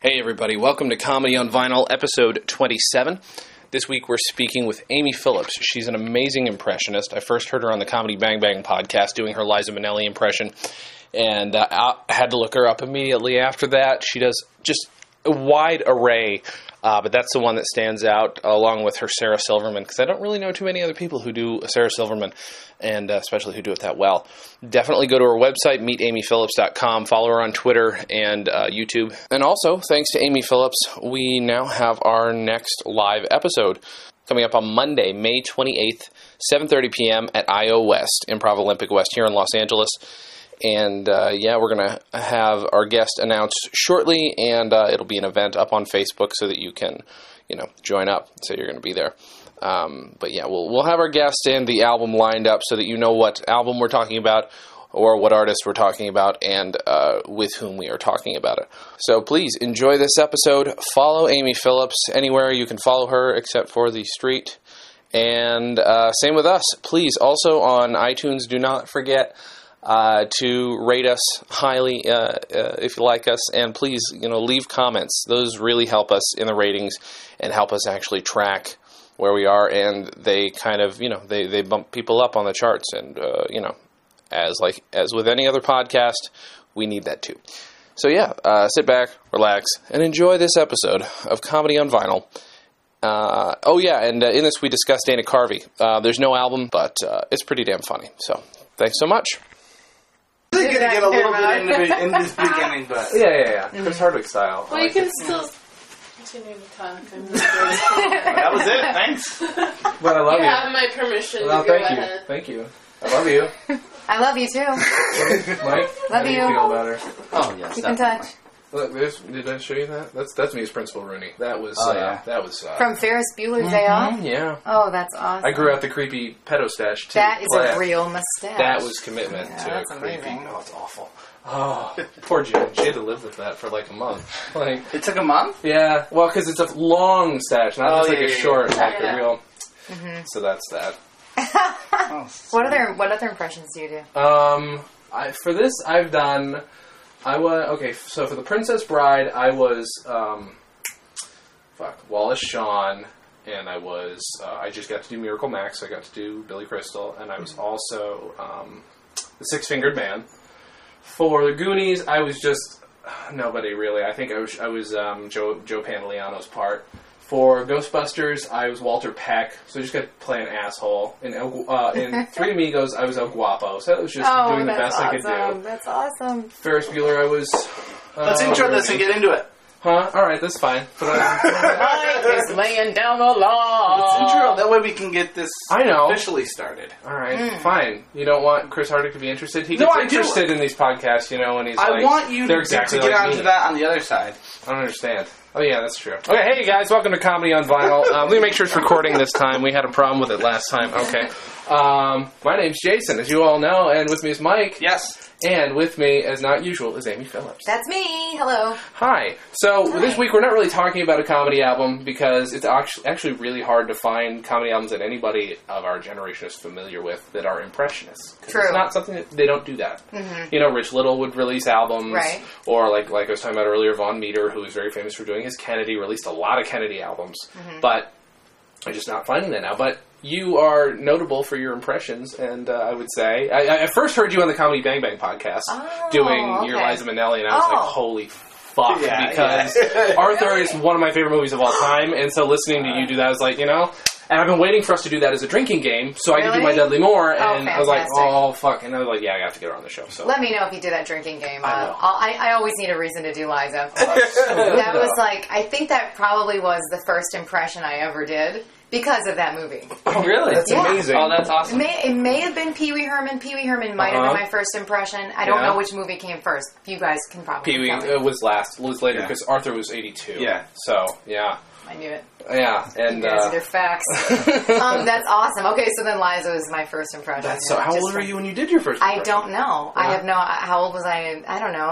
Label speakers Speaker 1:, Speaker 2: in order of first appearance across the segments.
Speaker 1: Hey everybody, welcome to Comedy on Vinyl, episode 27. This week we're speaking with Amy Phillips. She's an amazing impressionist. I first heard her on the Comedy Bang Bang podcast doing her Liza Minnelli impression, and I had to look her up immediately after that. She does just a wide array, but that's the one that stands out along with her Sarah Silverman, because I don't really know too many other people who do Sarah Silverman, and especially who do it that well. Definitely go to her website, meetamyphillips.com, follow her on Twitter and YouTube. And also, thanks to Amy Phillips, we now have our next live episode coming up on Monday, May 28th, 7:30 p.m. at IO West, Improv Olympic West here in Los Angeles. And, we're going to have our guest announced shortly, and it'll be an event up on Facebook so that you can, join up, so you're going to be there. We'll have our guest and the album lined up so that you know what album we're talking about or what artist we're talking about and with whom we are talking about it. So please enjoy this episode. Follow Amy Phillips anywhere you can follow her except for the street. And same with us. Please, also on iTunes, do not forget to rate us highly if you like us, and please, leave comments. Those really help us in the ratings and help us actually track where we are, and they kind of, they bump people up on the charts, and, as with any other podcast, we need that too. So sit back, relax, and enjoy this episode of Comedy on Vinyl. In this we discussed Dana Carvey. There's no album, but it's pretty damn funny, so thanks so much.
Speaker 2: I'm going to get a little bit into this beginning, but...
Speaker 1: Yeah. Chris Hardwick style.
Speaker 3: Well, you can still continue to talk.
Speaker 2: That was it, thanks.
Speaker 1: But I love you.
Speaker 3: You have my permission to go ahead.
Speaker 1: Thank you. I love you.
Speaker 4: I love you too.
Speaker 1: Mike?
Speaker 4: Love you.
Speaker 1: Feel better?
Speaker 2: Oh, yes.
Speaker 4: Keep in touch.
Speaker 1: Look, did I show you that? That's me as Principal Rooney. That was,
Speaker 4: From Ferris Bueller's Day Off?
Speaker 1: Yeah.
Speaker 4: Oh, that's awesome.
Speaker 1: I grew out the creepy pedo stash, too.
Speaker 4: That is a real mustache.
Speaker 1: That was commitment to
Speaker 4: that's
Speaker 1: creepy.
Speaker 4: amazing.
Speaker 1: Oh, it's awful. Oh, poor Jen. She had to live with that for like a month.
Speaker 2: It took a month?
Speaker 1: Yeah. Well, because it's a long stash, not just a short, a real.
Speaker 4: Mm-hmm.
Speaker 1: So that's that.
Speaker 4: What other impressions do you do?
Speaker 1: For this, I've done... so for The Princess Bride, I was, Wallace Shawn, and I just got to do Miracle Max, so I got to do Billy Crystal, and I was also, the Six-Fingered Man. For The Goonies, I was just nobody, really. I think I was Joe Pantoliano's part. For Ghostbusters, I was Walter Peck, so I just got to play an asshole. In Three Amigos, I was El Guapo, so that was just doing the best I could do.
Speaker 4: That's awesome.
Speaker 1: Ferris Bueller, I was...
Speaker 2: Let's intro this and get into it.
Speaker 1: Huh? Alright, that's fine.
Speaker 4: Mike is laying down the law.
Speaker 2: Let's intro, that way we can get this officially started.
Speaker 1: Alright, fine. You don't want Chris Hardwick to be interested? He gets interested in these podcasts, and he's
Speaker 2: I want you to get onto that on the other side.
Speaker 1: I don't understand. Oh, yeah, that's true. Okay, hey, guys, welcome to Comedy on Vinyl. Let me make sure it's recording this time. We had a problem with it last time. Okay. My name's Jason, as you all know, and with me is Mike.
Speaker 2: Yes.
Speaker 1: And with me, as not usual, is Amy Phillips.
Speaker 4: That's me. Hello.
Speaker 1: Hi. So, this week we're not really talking about a comedy album because it's actually really hard to find comedy albums that anybody of our generation is familiar with that are impressionists.
Speaker 4: True.
Speaker 1: It's not something that they don't do that. Mm-hmm. Rich Little would release albums.
Speaker 4: Right.
Speaker 1: Or, like I was talking about earlier, Von Meter, who is very famous for doing his Kennedy, released a lot of Kennedy albums. Mm-hmm. But I'm just not finding that now. But you are notable for your impressions, and I would say... I first heard you on the Comedy Bang Bang podcast doing your Liza Minnelli, and I was like, holy fuck, because Arthur is one of my favorite movies of all time, and so listening to you do that, I was like, and I've been waiting for us to do that as a drinking game, so I could do my Dudley Moore, and I was like, oh, fuck, and I was like, I have to get her on the show. So
Speaker 4: let me know if you do that drinking game.
Speaker 1: I
Speaker 4: always need a reason to do Liza. That was I think that probably was the first impression I ever did. Because of that movie.
Speaker 1: Oh, really? That's amazing.
Speaker 2: Oh, that's awesome.
Speaker 4: It may have been Pee Wee Herman. Pee Wee Herman might have been my first impression. I don't know which movie came first. You guys can probably
Speaker 1: Pee Wee was last. Was later, because Arthur was 82.
Speaker 2: Yeah.
Speaker 1: So, yeah.
Speaker 4: I knew it.
Speaker 1: Yeah. And,
Speaker 4: you guys are facts. That's awesome. Okay, so then Liza was my first impression.
Speaker 1: So how old were you when you did your first impression?
Speaker 4: I don't know. I have no... How old was I? I don't know.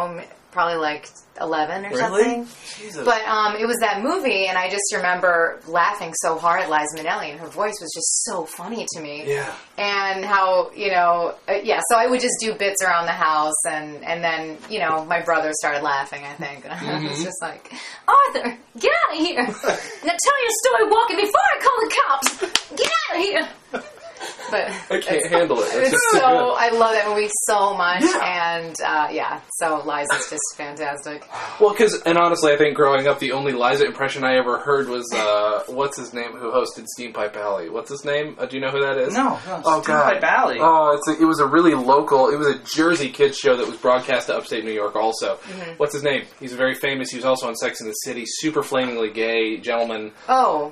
Speaker 4: probably like 11 or
Speaker 2: Really?
Speaker 4: something.
Speaker 2: Jesus.
Speaker 4: But it was that movie, and I just remember laughing so hard at Liza Minnelli, and her voice was just so funny to me.
Speaker 2: Yeah.
Speaker 4: And how, so I would just do bits around the house, and then, my brother started laughing, I think. And I was just like, Arthur, get out of here. Now tell your story walking before I call the cops. Get out of here. But
Speaker 1: I can't handle it.
Speaker 4: It's so I love that movie so much, and so Liza's just fantastic.
Speaker 1: Well, and honestly, I think growing up, the only Liza impression I ever heard was what's his name, who hosted Steampipe Alley. What's his name? Do you know who that is?
Speaker 2: No.
Speaker 1: Oh,
Speaker 2: Steampipe Alley.
Speaker 1: Oh, it was a really local. It was a Jersey kids show that was broadcast to upstate New York. Also, what's his name? He's very famous. He was also on Sex and the City. Super flamingly gay gentleman.
Speaker 4: Oh,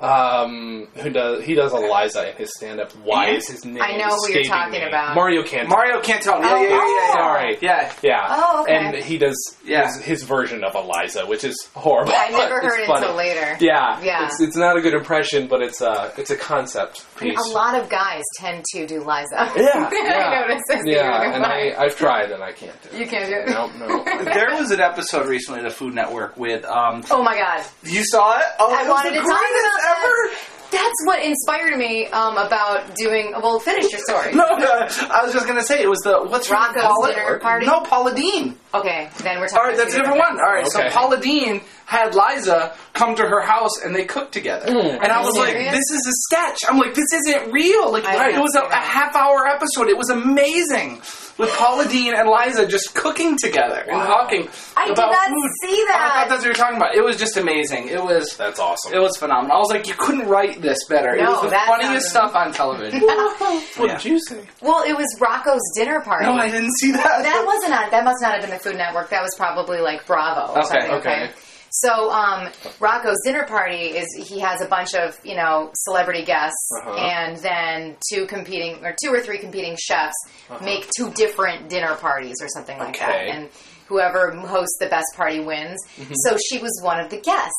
Speaker 1: he does a Liza in his stand-up. Why is his name?
Speaker 4: I know who you're talking about.
Speaker 1: Mario Cantone.
Speaker 2: Mario Cantone. Yeah.
Speaker 1: Sorry.
Speaker 2: Yeah.
Speaker 4: Oh, okay.
Speaker 1: And he does his version of Eliza, which is horrible.
Speaker 4: I never heard it
Speaker 1: funny.
Speaker 4: until later.
Speaker 1: Yeah. It's not a good impression, but it's a concept piece.
Speaker 4: A lot of guys tend to do Liza.
Speaker 1: Yeah.
Speaker 4: I noticed this.
Speaker 1: Yeah, and I've tried, and I can't do it.
Speaker 4: You can't do it?
Speaker 1: No.
Speaker 2: There was an episode recently of the Food Network with...
Speaker 4: oh, my God.
Speaker 2: You saw it? Oh,
Speaker 4: I wanted to talk about
Speaker 2: ever.
Speaker 4: that. That's what inspired me about doing... Well, finish your story.
Speaker 2: No, I was just going to say, it was what's
Speaker 4: Rocco's
Speaker 2: Paula?
Speaker 4: dinner party?
Speaker 2: No, Paula Dean.
Speaker 4: Okay, then we're talking...
Speaker 2: All right, that's a different one. All right,
Speaker 1: Okay.
Speaker 2: so Paula Dean had Liza come to her house and they cooked together. And I was like,
Speaker 4: serious?
Speaker 2: this is a sketch. I'm like, this isn't real. Like,
Speaker 4: I
Speaker 2: it was a half-hour episode. It was amazing. With Paula Dean and Liza just cooking together and talking
Speaker 4: I
Speaker 2: about
Speaker 4: did not
Speaker 2: food.
Speaker 4: see that.
Speaker 2: I thought that's what you were talking about. It was just amazing.
Speaker 1: That's awesome.
Speaker 2: It was phenomenal. I was like, you couldn't write this better. It
Speaker 4: No,
Speaker 2: was the
Speaker 4: that
Speaker 2: funniest
Speaker 4: sounds
Speaker 2: stuff on television.
Speaker 1: What did you say?
Speaker 4: Well, it was Rocco's dinner party.
Speaker 2: No, I didn't see that.
Speaker 4: That wasn't on. That must not have been the Food Network. That was probably like Bravo or something.
Speaker 1: Okay.
Speaker 4: So Rocco's dinner party is he has a bunch of celebrity guests, and then two or three competing chefs make two different dinner parties or something like that, and whoever hosts the best party wins. So she was one of the guests,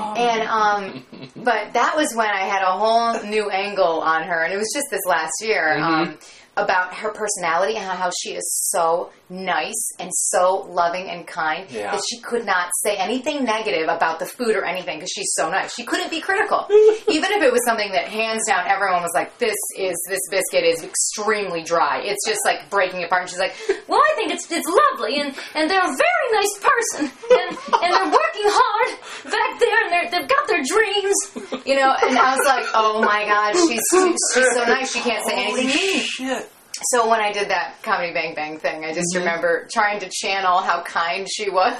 Speaker 4: and but that was when I had a whole new angle on her, and it was just this last year. About her personality and how she is so nice and so loving and kind that she could not say anything negative about the food or anything because she's so nice. She couldn't be critical. Even if it was something that hands down everyone was like, this biscuit is extremely dry. It's just like breaking apart. And she's like, well, I think it's lovely and they're a very nice person and they're working hard back there and they've got their dreams, and I was like, oh my God, she's so nice. She can't say anything mean.
Speaker 2: Shit.
Speaker 4: So when I did that Comedy Bang Bang thing, I just remember trying to channel how kind she was.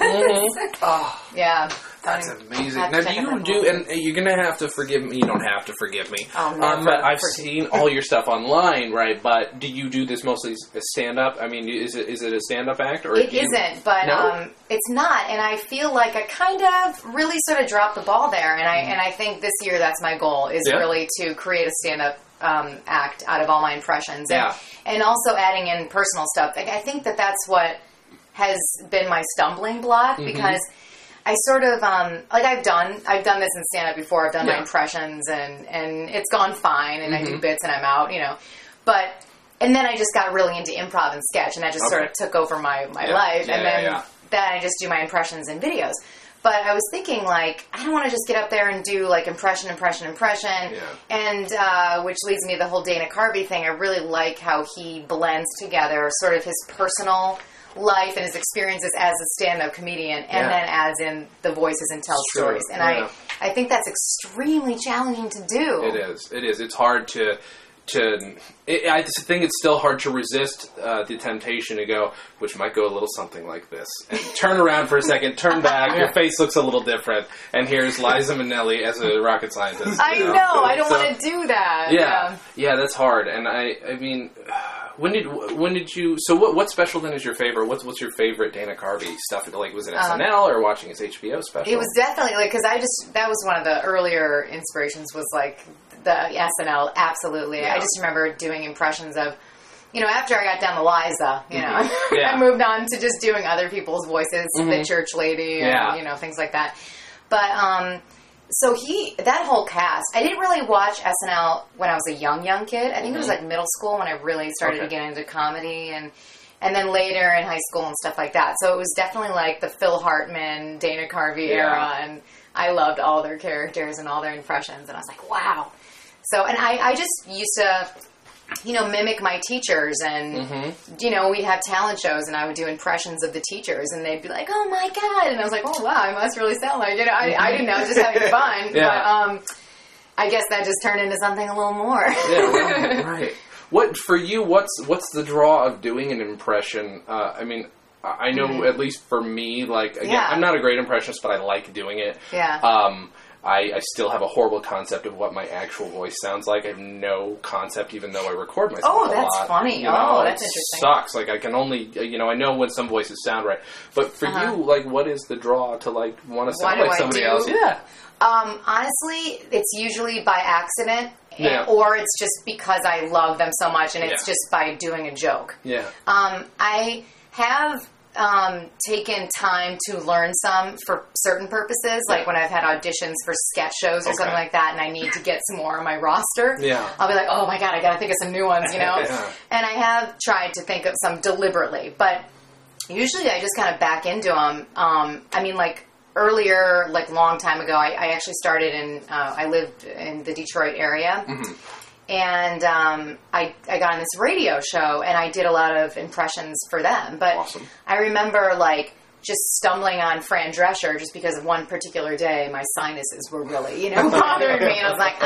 Speaker 2: Oh,
Speaker 4: yeah.
Speaker 1: That's amazing. Now, do you do, and you're going to have to forgive me, you don't have to forgive me.
Speaker 4: Oh, no.
Speaker 1: But I've seen all your stuff online, right? But do you do this mostly as stand-up? I mean, is it a stand-up act? Or
Speaker 4: it isn't, but
Speaker 1: No?
Speaker 4: it's not. And I feel like I kind of really sort of dropped the ball there. And I think this year that's my goal, is really to create a stand-up act out of all my impressions. And also adding in personal stuff. I think that's what has been my stumbling block, because I sort of I've done this in stand-up before. I've done my impressions and it's gone fine, and I do bits and I'm out, and then I just got really into improv and sketch, and that just sort of took over my life, and then I just do my impressions and videos. But I was thinking, like, I don't want to just get up there and do, like, impression, and which leads me to the whole Dana Carvey thing. I really like how he blends together sort of his personal life and his experiences as a stand-up comedian, and then adds in the voices and tells stories. And I think that's extremely challenging to do.
Speaker 1: It is. It's hard to I think it's still hard to resist the temptation to go, which might go a little something like this, and turn around for a second, turn back, your face looks a little different, and here's Liza Minnelli as a rocket scientist.
Speaker 4: I know, I don't want to do that.
Speaker 1: Yeah, that's hard. And I mean, when did you? So what special then is your favorite? What's your favorite Dana Carvey stuff? Like, was it SNL or watching his HBO special?
Speaker 4: It was definitely because that was one of the earlier inspirations, was like the SNL. Absolutely, I just remember doing impressions of, after I got down to Liza, I moved on to just doing other people's voices, the church lady, and things like that. But so that whole cast, I didn't really watch SNL when I was a young kid. I think it was like middle school when I really started to get into comedy, and then later in high school and stuff like that. So it was definitely like the Phil Hartman, Dana Carvey era, and I loved all their characters and all their impressions, and I was like, wow. So, and I just used to, mimic my teachers, and, we'd have talent shows, and I would do impressions of the teachers, and they'd be like, oh my God, and I was like, oh wow, I must really sound like, I didn't know, I was just having fun, but I guess that just turned into something a little more.
Speaker 2: Yeah, right. What, for you, what's the draw of doing an impression? I know, at least for me, like, again, I'm not a great impressionist, but I like doing it.
Speaker 4: Yeah.
Speaker 2: I still have a horrible concept of what my actual voice sounds like. I have no concept, even though I record myself a lot.
Speaker 4: Oh, that's funny. That's interesting.
Speaker 2: Sucks. Like, I can only, I know when some voices sound right. But for you, like, what is the draw to, like, want to sound like somebody else? Yeah.
Speaker 4: Honestly, it's usually by accident, or it's just because I love them so much, and it's just by doing a joke.
Speaker 2: Yeah.
Speaker 4: I have taken time to learn some for certain purposes, like when I've had auditions for sketch shows or something like that, and I need to get some more on my roster.
Speaker 2: Yeah.
Speaker 4: I'll be like, oh my God, I gotta think of some new ones, And I have tried to think of some deliberately, but usually I just kind of back into them. Earlier, like long time ago, I actually started I lived in the Detroit area. Mm-hmm. And I got on this radio show, and I did a lot of impressions for them. But
Speaker 2: awesome.
Speaker 4: I remember, just stumbling on Fran Drescher just because of one particular day, my sinuses were really, bothering me. And I was like,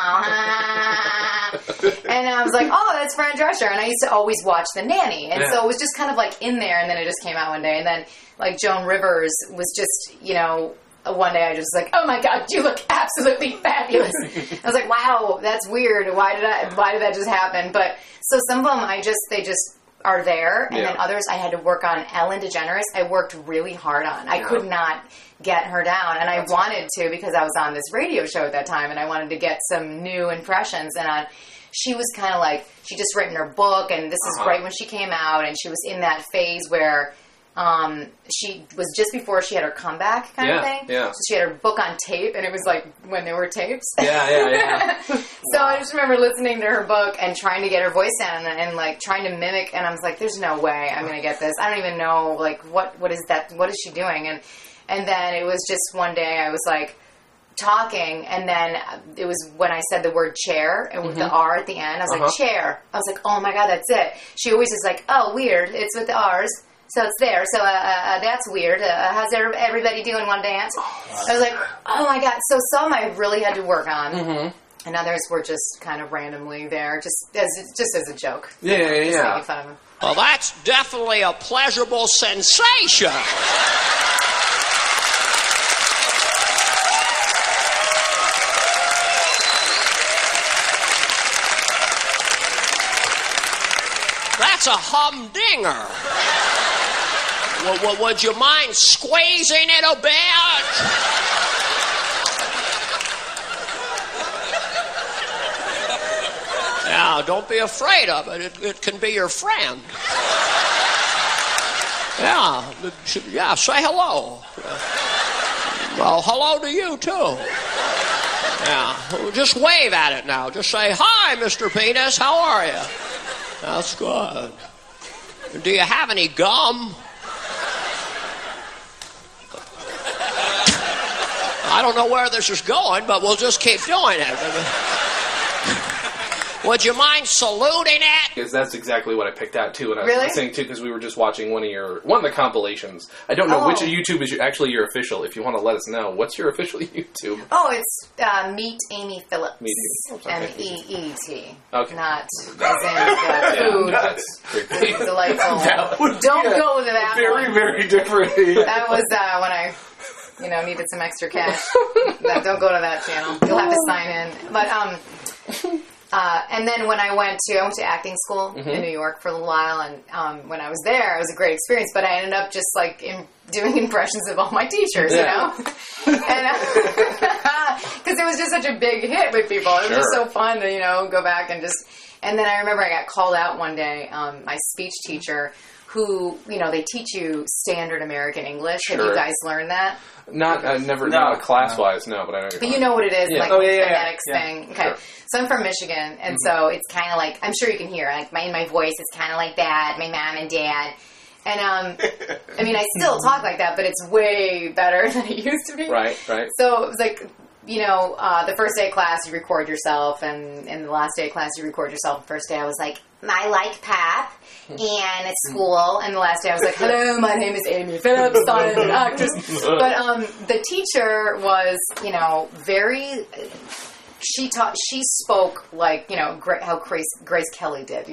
Speaker 4: And I was like, oh, that's Fran Drescher. And I used to always watch The Nanny. And so it was just kind of, in there, and then it just came out one day. And then, Joan Rivers was just, one day I just was like, oh my God, you look absolutely fabulous. I was like, wow, that's weird. Why did that just happen? But so some of them they just are there. And then others I had to work on. Ellen DeGeneres, I worked really hard on. I could not get her down. And I wanted to, because I was on this radio show at that time, and I wanted to get some new impressions. And she was kind of she just written her book, and this is right when she came out, and she was in that phase where she was just before she had her comeback kind of thing.
Speaker 2: Yeah.
Speaker 4: So she had her book on tape, and it was when there were tapes.
Speaker 2: Yeah.
Speaker 4: So I just remember listening to her book and trying to get her voice down and trying to mimic, and I was like, there's no way I'm going to get this. I don't even know, what is that? What is she doing? And then it was just one day I was talking, and then it was when I said the word chair, and with the R at the end, I was like, chair. I was like, oh my God, that's it. She always is like, oh, weird, it's with the R's. So it's there. So that's weird. How's everybody doing? Want to dance? I was like, oh my God. So some I really had to work on, and others were just kind of randomly there, just as a joke.
Speaker 2: Yeah.
Speaker 4: Making fun of them.
Speaker 5: Well, that's definitely a pleasurable sensation. That's a humdinger. Would you mind squeezing it a bit? Yeah, don't be afraid of it. It can be your friend. Yeah, say hello. Well, hello to you, too. Yeah, just wave at it now. Just say, hi, Mr. Penis, how are you? That's good. Do you have any gum? I don't know where this is going, but we'll just keep doing it. Would you mind saluting it?
Speaker 2: Because that's exactly what I picked out, too. And I was
Speaker 4: really?
Speaker 2: listening, too, because we were just watching one of the compilations. I don't know which YouTube is actually your official. If you want to let us know, what's your official YouTube?
Speaker 4: Oh, it's Meet Amy Phillips.
Speaker 2: Meet Amy Phillips.
Speaker 4: MEET.
Speaker 2: Okay.
Speaker 4: Not as in food.
Speaker 2: That's creepy.
Speaker 4: Delightful. Don't go to that
Speaker 2: very,
Speaker 4: one.
Speaker 2: very different.
Speaker 4: That was when I... needed some extra cash. Don't go to that channel. You'll have to sign in. But and then when I went to acting school in New York for a little while, and when I was there, it was a great experience. But I ended up just doing impressions of all my teachers, and because it was just such a big hit with people. It was just so fun to go back and just. And then I remember I got called out one day. My speech teacher. Who, they teach you standard American English. Have you guys learned that?
Speaker 2: Not class-wise, no, but I know
Speaker 4: But you know what it is, like phonetics thing. Okay.
Speaker 2: Sure.
Speaker 4: So I'm from Michigan, and so it's kind of like, I'm sure you can hear, like, in my voice, it's kind of like that, my mom and dad. And, I mean, I still talk like that, but it's way better than it used to be.
Speaker 2: Right.
Speaker 4: So it was like, the first day of class, you record yourself, and the last day of class, you record yourself. The first day, I was like, I like pap, and it's school. And the last day, I was like, hello, my name is Amy Phillips, I'm an actress. But the teacher was, very... She spoke like, how Grace Kelly did.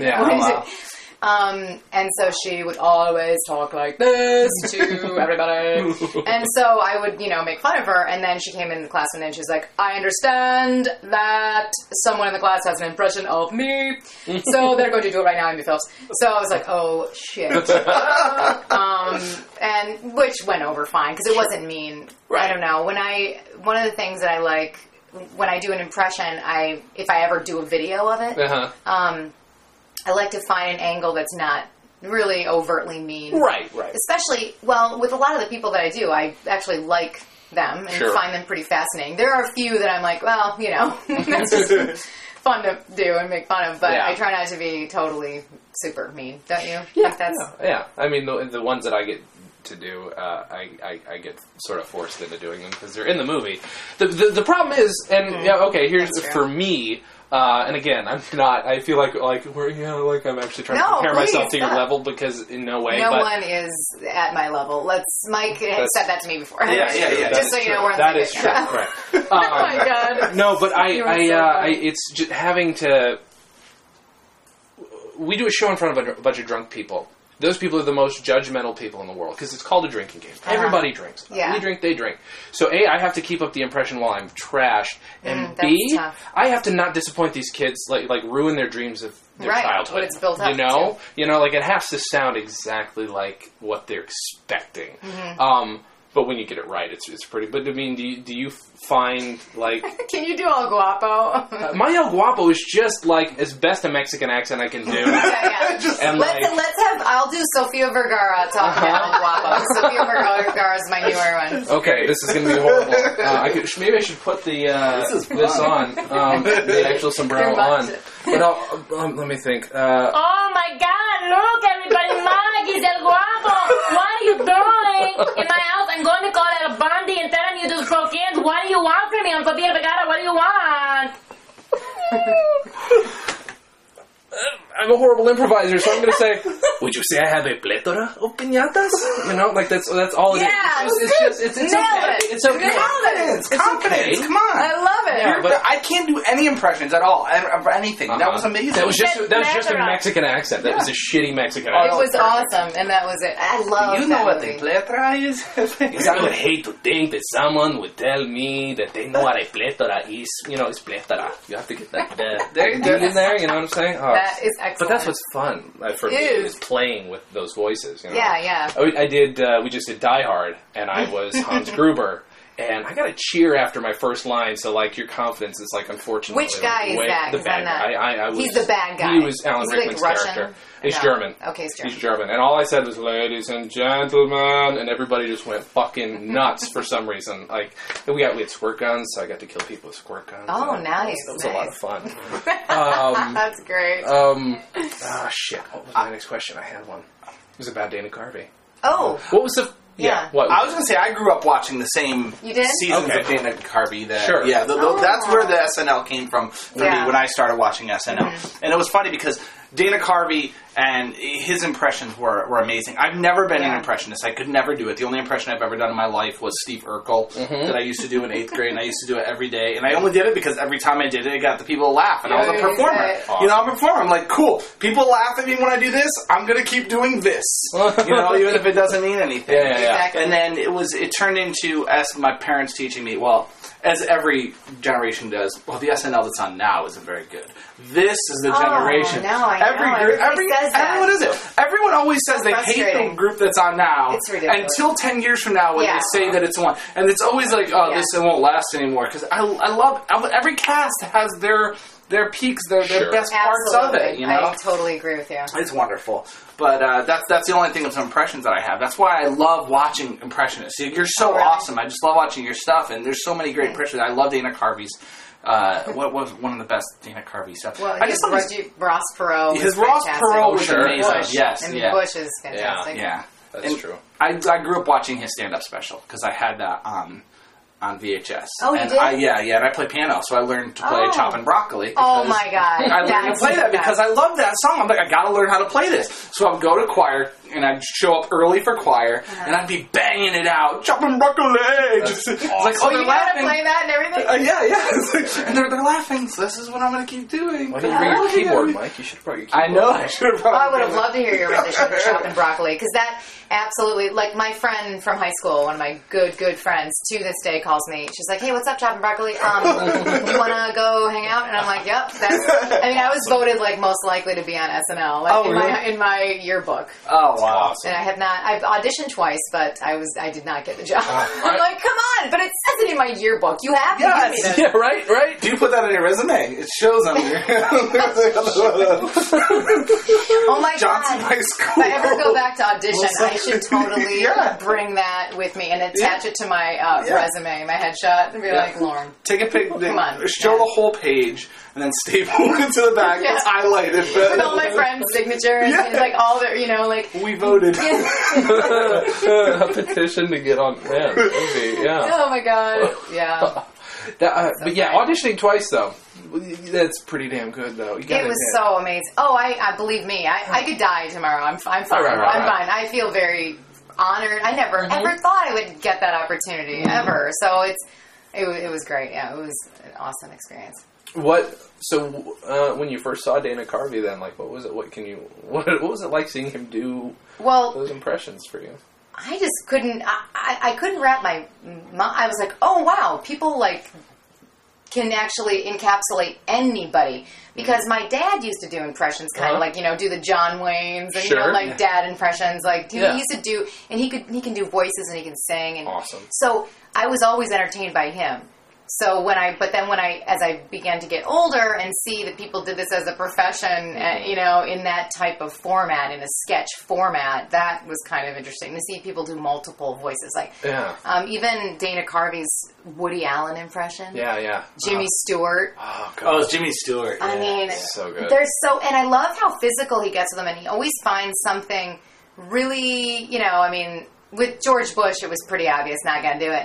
Speaker 4: And so she would always talk like this to everybody. And so I would, make fun of her. And then she came into the class and then she's like, I understand that someone in the class has an impression of me. So they're going to do it right now, Amy Phillips. So I was like, oh, shit. And which went over fine because it wasn't mean. Right. I don't know. One of the things that I like, when I do an impression, if I ever do a video of it, I like to find an angle that's not really overtly mean.
Speaker 2: Right.
Speaker 4: Especially, with a lot of the people that I do, I actually like them and find them pretty fascinating. There are a few that I'm like, that's just fun to do and make fun of, but I try not to be totally super mean, don't you?
Speaker 2: Yeah. I mean, the ones that I get to do, I get sort of forced into doing them because they're in the movie. The problem is, here's for me. And again, I'm not. I feel like I'm actually trying to compare myself to your level because in no way.
Speaker 4: No one is at my level. Mike said that to me before.
Speaker 2: Yeah.
Speaker 4: Just so you know where I'm
Speaker 2: that is true. Right.
Speaker 4: Oh my god.
Speaker 2: No, but it's just having to. We do a show in front of a bunch of drunk people. Those people are the most judgmental people in the world because it's called a drinking game. Everybody drinks.
Speaker 4: Yeah.
Speaker 2: We drink, they drink. So A, I have to keep up the impression while I'm trashed, and B, I have to not disappoint these kids, like ruin their dreams of their childhood.
Speaker 4: What it's built up
Speaker 2: to. It has to sound exactly like what they're expecting. But when you get it right, it's pretty. But I mean, do you find like?
Speaker 4: Can you do El Guapo?
Speaker 2: My El Guapo is just like as best a Mexican accent I can do.
Speaker 4: And let's have. I'll do Sofia Vergara talking about El Guapo. Sofia Vergara is my newer one.
Speaker 2: Okay, this is going to be horrible. Maybe I should put this on the actual sombrero on. But let me think.
Speaker 6: Oh my God! Look, everybody, Mike is El Guapo. What are you doing in my house? I'm going to call El Bundy and telling you to stroke in. What do you want from me? I'm Sofia Vergara. What do you want?
Speaker 2: I'm a horrible improviser, so I'm going to say, would you say I have a plethora of piñatas? That's all it is. It's okay. It's okay.
Speaker 7: Confidence. Come on.
Speaker 4: I love it.
Speaker 2: Yeah, but
Speaker 7: I can't do any impressions at all of anything. That was amazing.
Speaker 2: That was just a Mexican accent. That was a shitty Mexican accent.
Speaker 4: It was awesome, and that was it. I love
Speaker 7: that. You know what a plethora is?
Speaker 2: Because I would hate to think that someone would tell me that they know what a plethora is. It's plethora. You have to get that in there. You know what I'm saying?
Speaker 4: That is excellent.
Speaker 2: But that's what's fun for me is playing with those voices.
Speaker 4: Yeah.
Speaker 2: I did. We just did Die Hard, and I was Hans Gruber. And I got a cheer after my first line, so your confidence is unfortunately.
Speaker 4: Which guy is that?
Speaker 2: The bad guy.
Speaker 4: He's the bad guy.
Speaker 2: He was Alan Rickman's character. He's German.
Speaker 4: Okay, he's German.
Speaker 2: He's German, and all I said was "ladies and gentlemen," and everybody just went fucking nuts for some reason. We had squirt guns, so I got to kill people with squirt guns.
Speaker 4: Oh, nice!
Speaker 2: That was a lot of fun.
Speaker 4: That's great.
Speaker 2: Shit! What was my next question? I had one. It was about Dana Carvey.
Speaker 4: Oh,
Speaker 2: what was the? Yeah. What?
Speaker 7: I was going to say, I grew up watching the same seasons of Dana Carvey.
Speaker 2: Sure.
Speaker 7: Yeah, that's where the SNL came from for me when I started watching SNL. Mm-hmm. And it was funny because Dana Carvey and his impressions were amazing. I've never been an impressionist. I could never do it. The only impression I've ever done in my life was Steve Urkel that I used to do in 8th grade, and I used to do it every day. And I only did it because every time I did it, it got the people to laugh. And I was a performer. Awesome. I'm a performer. I'm like, cool. People laugh at me when I do this. I'm going to keep doing this. Even if it doesn't mean anything.
Speaker 2: Yeah.
Speaker 7: Exactly. And then it turned into, as my parents teaching me, as every generation does, the SNL that's on now isn't very good. This is the generation.
Speaker 4: No, I know.
Speaker 7: Everyone is it. Everyone always says they hate the group that's on now.
Speaker 4: It's ridiculous.
Speaker 7: Until 10 years from now when they say that it's one. And it's always like, this won't last anymore. Because I love every cast has their their peaks, their best parts of it. You know,
Speaker 4: I totally agree with you.
Speaker 7: It's wonderful, but that's the only thing of some impressions that I have. That's why I love watching impressionists. You're so awesome. I just love watching your stuff, and there's so many great impressions. I love Dana Carvey's. What was one of the best Dana Carvey stuff?
Speaker 4: Well, Ross Perot.
Speaker 7: His Ross Perot was amazing.
Speaker 4: Bush.
Speaker 7: Yes,
Speaker 4: and Bush is fantastic.
Speaker 7: Yeah.
Speaker 1: That's true.
Speaker 7: I grew up watching his stand-up special because I had that on VHS.
Speaker 4: Oh, you did?
Speaker 7: And I play piano, so I learned to play Choppin' Broccoli.
Speaker 4: Oh my God!
Speaker 7: I learned to play that because I love that song. I'm like, I gotta learn how to play this. So I would go to choir, and I'd show up early for choir, and I'd be banging it out, Choppin' Broccoli. It's like,
Speaker 4: oh, you know how to play that and everything?
Speaker 7: Yeah. And they're laughing, so this is what I'm gonna keep doing.
Speaker 1: Why didn't you bring your keyboard, Mike? You should have brought your keyboard.
Speaker 7: I know, I should have brought
Speaker 4: I would have loved to hear your rendition of Choppin' Broccoli, because that absolutely, like my friend from high school, one of my good friends, to this day calls me. She's like, hey, what's up, Choppin' Broccoli? You want to go hang out? And I'm like, yep. I was voted like most likely to be on SNL in my yearbook.
Speaker 7: Oh, wow.
Speaker 1: Awesome.
Speaker 4: And I've auditioned twice, but I did not get the job. I'm like, come on, but it says it in my yearbook. You have to give me this.
Speaker 1: Yeah, right.
Speaker 7: Do you put that on your resume? It shows on your...
Speaker 4: Oh my
Speaker 7: Johnson
Speaker 4: God.
Speaker 7: High School.
Speaker 4: If I ever go back to audition, I should totally bring that with me and attach it to my resume, my headshot, and be like, Lauren.
Speaker 7: Take a picture.
Speaker 4: Come on.
Speaker 7: Show the whole page, and then staple it to the back. It's highlighted.
Speaker 4: With all my friends' signatures, and like all their,
Speaker 7: we voted.
Speaker 1: A petition to get on. Man,
Speaker 4: Oh my God. Yeah.
Speaker 1: But yeah, auditioning twice though. That's pretty damn good though.
Speaker 4: It was so amazing. Oh, I believe me. I could die tomorrow. I'm fine. I'm fine. I feel very honored. I never ever thought I would get that opportunity ever. So it was great. Yeah, it was an awesome experience.
Speaker 1: When you first saw Dana Carvey, then what was it? What was it like seeing him do those impressions for you?
Speaker 4: I just couldn't. I couldn't wrap my. I was like, oh wow, people can actually encapsulate anybody, because my dad used to do impressions, kind of do the John Waynes and dad impressions. He used to do, and he can do voices and he can sing. And
Speaker 1: awesome.
Speaker 4: So I was always entertained by him. So as I began to get older and see that people did this as a profession, in that type of format, in a sketch format, that was kind of interesting to see people do multiple voices. Even Dana Carvey's Woody Allen impression.
Speaker 1: Yeah.
Speaker 4: Jimmy Stewart.
Speaker 1: Oh, God.
Speaker 7: Oh, it's Jimmy Stewart.
Speaker 4: I mean,
Speaker 1: so good.
Speaker 4: and I love how physical he gets with them, and he always finds something really, with George Bush, it was pretty obvious, not gonna do it.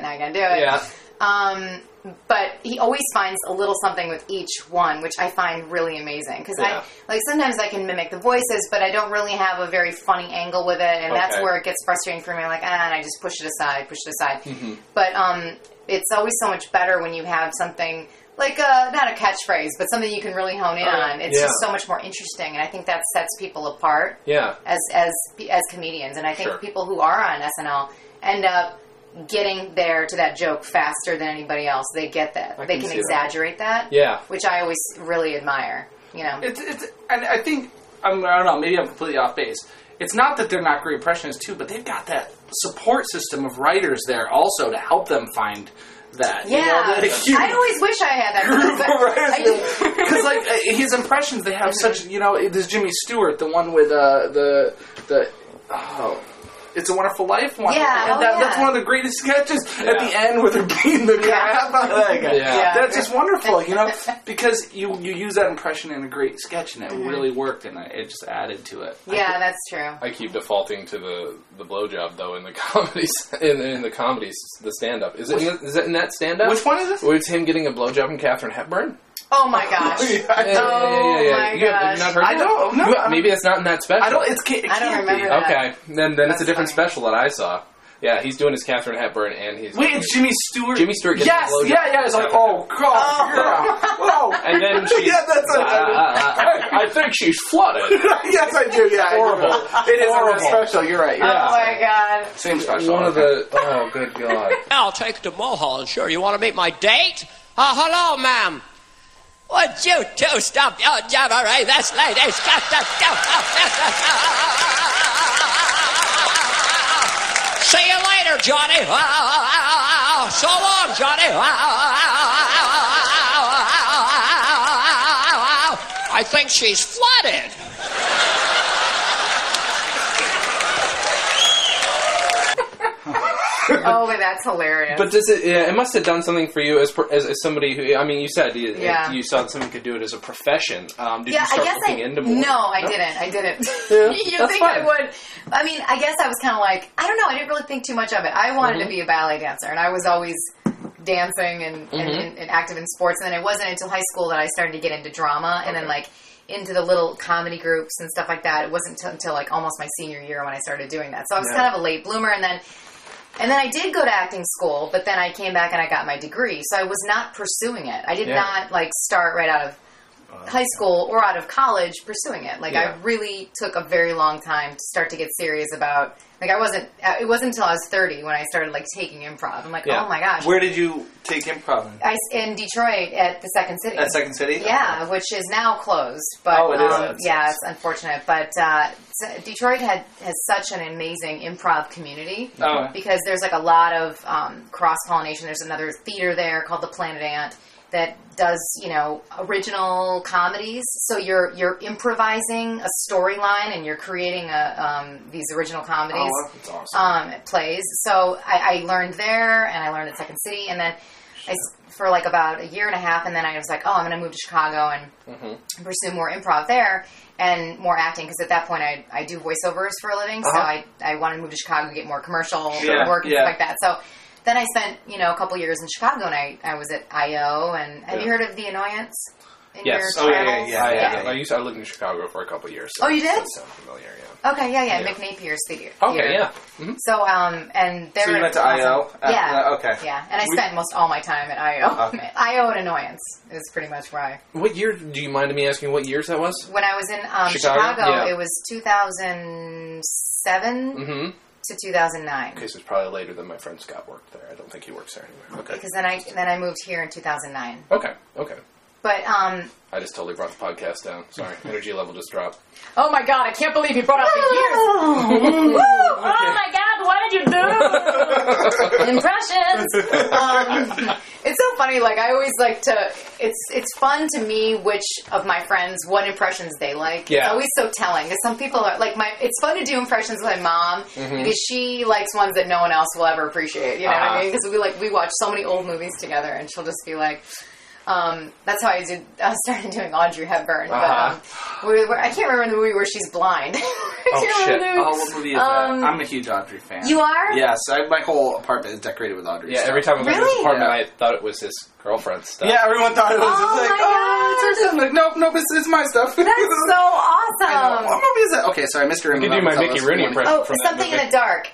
Speaker 4: Yeah. But he always finds a little something with each one, which I find really amazing. Because sometimes I can mimic the voices, but I don't really have a very funny angle with it, and that's where it gets frustrating for me. I'm like, and I just push it aside. Mm-hmm. But it's always so much better when you have something like not a catchphrase, but something you can really hone in on. It's just so much more interesting, and I think that sets people apart. As comedians, and I think people who are on SNL end up getting there to that joke faster than anybody else. They get that. They can exaggerate that.
Speaker 1: Yeah.
Speaker 4: Which I always really admire.
Speaker 7: It's and I think I don't know. Maybe I'm completely off base. It's not that they're not great impressionists too, but they've got that support system of writers there also to help them find that.
Speaker 4: Yeah. I always wish I had that.
Speaker 7: Because his impressions, they have such. There's Jimmy Stewart, the one with the It's a Wonderful Life one.
Speaker 4: Yeah,
Speaker 7: that's one of the greatest sketches at the end where they're beating the crap out of that guy. That's just wonderful, because you use that impression in a great sketch, and it really worked, and it just added to it.
Speaker 4: Yeah, that's true.
Speaker 1: I keep defaulting to the blowjob though in the comedies, in the comedies, the stand-up. Is that in that stand-up?
Speaker 7: Which one is this?
Speaker 1: Where it's him getting a blowjob from Katharine Hepburn?
Speaker 4: Oh my gosh!
Speaker 1: My
Speaker 4: gosh!
Speaker 1: Have you not heard
Speaker 7: I don't know.
Speaker 1: Maybe it's not in that special.
Speaker 7: I don't
Speaker 4: remember that.
Speaker 1: Okay, then it's a different special that I saw. Yeah, he's doing his Katharine Hepburn, and he's...
Speaker 7: Wait, it's Jimmy Stewart?
Speaker 1: Jimmy Stewart gets
Speaker 7: a blowjob. Yeah, it's like, oh, God, whoa.
Speaker 1: And then she's... I think she's flooded.
Speaker 7: Yes, I do, horrible. It is horrible. Special, you're right.
Speaker 4: Oh, my God.
Speaker 7: Same special.
Speaker 1: One of the... Oh, good God.
Speaker 5: I'll take it to Mulholland, sure. You want to meet my date? Hello, ma'am. Would you two stop your jabbery? This lady's got to go. See you later, Johnny. So long, Johnny. think she's flooded.
Speaker 4: Oh, but that's hilarious.
Speaker 2: But does it? Yeah, it must have done something for you as somebody who. I mean, you said you saw someone could do it as a profession. Did you start looking into more?
Speaker 4: No, I didn't.
Speaker 2: Yeah,
Speaker 4: You think fine. I would? I mean, I guess I was kind of like, I don't know. I didn't really think too much of it. I wanted to be a ballet dancer, and I was always dancing and active in sports. And then it wasn't until high school that I started to get into drama, and then like into the little comedy groups and stuff like that. It wasn't until like almost my senior year when I started doing that. So I was kind of a late bloomer, and then I did go to acting school, but then I came back and I got my degree. So I was not pursuing it. I did not like start right out of high school or out of college pursuing it. Like I really took a very long time to start to get serious about. Like it wasn't until I was 30 when I started like taking improv. I'm like, oh my gosh.
Speaker 7: Where did you take improv?
Speaker 4: In Detroit at the Second City.
Speaker 7: At Second City?
Speaker 4: Yeah,
Speaker 7: okay.
Speaker 4: Which is now closed. But
Speaker 7: it is.
Speaker 4: Yeah, it's unfortunate. But Detroit has such an amazing improv community because there's like a lot of cross pollination. There's another theater there called the Planet Ant that does, original comedies. So you're improvising a storyline and you're creating these original comedies.
Speaker 7: Oh, that's awesome.
Speaker 4: Plays. So I learned there, and I learned at Second City, and then for like about a year and a half, and then I was like, I'm going to move to Chicago and pursue more improv there and more acting, because at that point I do voiceovers for a living, so I wanted to move to Chicago to get more commercial work and stuff like that. So then I spent, a couple years in Chicago, and I was at I.O., and have you heard of The Annoyance?
Speaker 2: Yes.
Speaker 4: Yeah.
Speaker 2: I lived in Chicago for a couple of years. So
Speaker 4: you did?
Speaker 2: That sounds familiar, yeah.
Speaker 4: Okay, yeah. Mick Napier's theater.
Speaker 2: Okay, yeah. Mm-hmm.
Speaker 4: So, and there.
Speaker 7: So you went to I.O.?
Speaker 4: Yeah.
Speaker 7: Okay.
Speaker 4: Yeah, and I spent most all my time at I.O.
Speaker 7: Okay.
Speaker 4: I.O. and Annoyance is pretty much where I...
Speaker 2: What year, do you mind me asking what years that was?
Speaker 4: When I was in Chicago, it was 2007 to 2009.
Speaker 2: Okay, so it's probably later than my friend Scott worked there. I don't think he works there anymore. Okay.
Speaker 4: Because then I moved here in 2009.
Speaker 2: Okay.
Speaker 4: But,
Speaker 2: I just totally brought the podcast down. Sorry, energy level just dropped.
Speaker 4: Oh my god, I can't believe you brought up the years!
Speaker 6: Oh my god, what did you do? Impressions!
Speaker 4: It's so funny, like, I always like to... It's fun to me which of my friends, what impressions they like.
Speaker 2: Yeah.
Speaker 4: It's always so telling. Because some people are... Like, it's fun to do impressions with my mom, because she likes ones that no one else will ever appreciate. You know what I mean? Because we watch so many old movies together, and she'll just be like... that's how I started doing Audrey Hepburn. But I can't remember the movie where she's blind.
Speaker 7: What movie is that? I'm a huge Audrey fan.
Speaker 4: You are?
Speaker 7: Yes, my whole apartment is decorated with Audrey.
Speaker 2: Yeah,
Speaker 7: stuff.
Speaker 2: every time I went to his apartment, I thought it was his girlfriend's stuff.
Speaker 7: Yeah, everyone thought it was.
Speaker 4: Oh
Speaker 7: It's like,
Speaker 4: my God.
Speaker 7: it's her stuff. Like, nope, it's my stuff.
Speaker 4: That's so awesome.
Speaker 7: I know. What movie is that? Okay, sorry, Mr.
Speaker 2: You can do my Mickey Rooney impression.
Speaker 4: Oh,
Speaker 2: from
Speaker 4: Something in the Dark.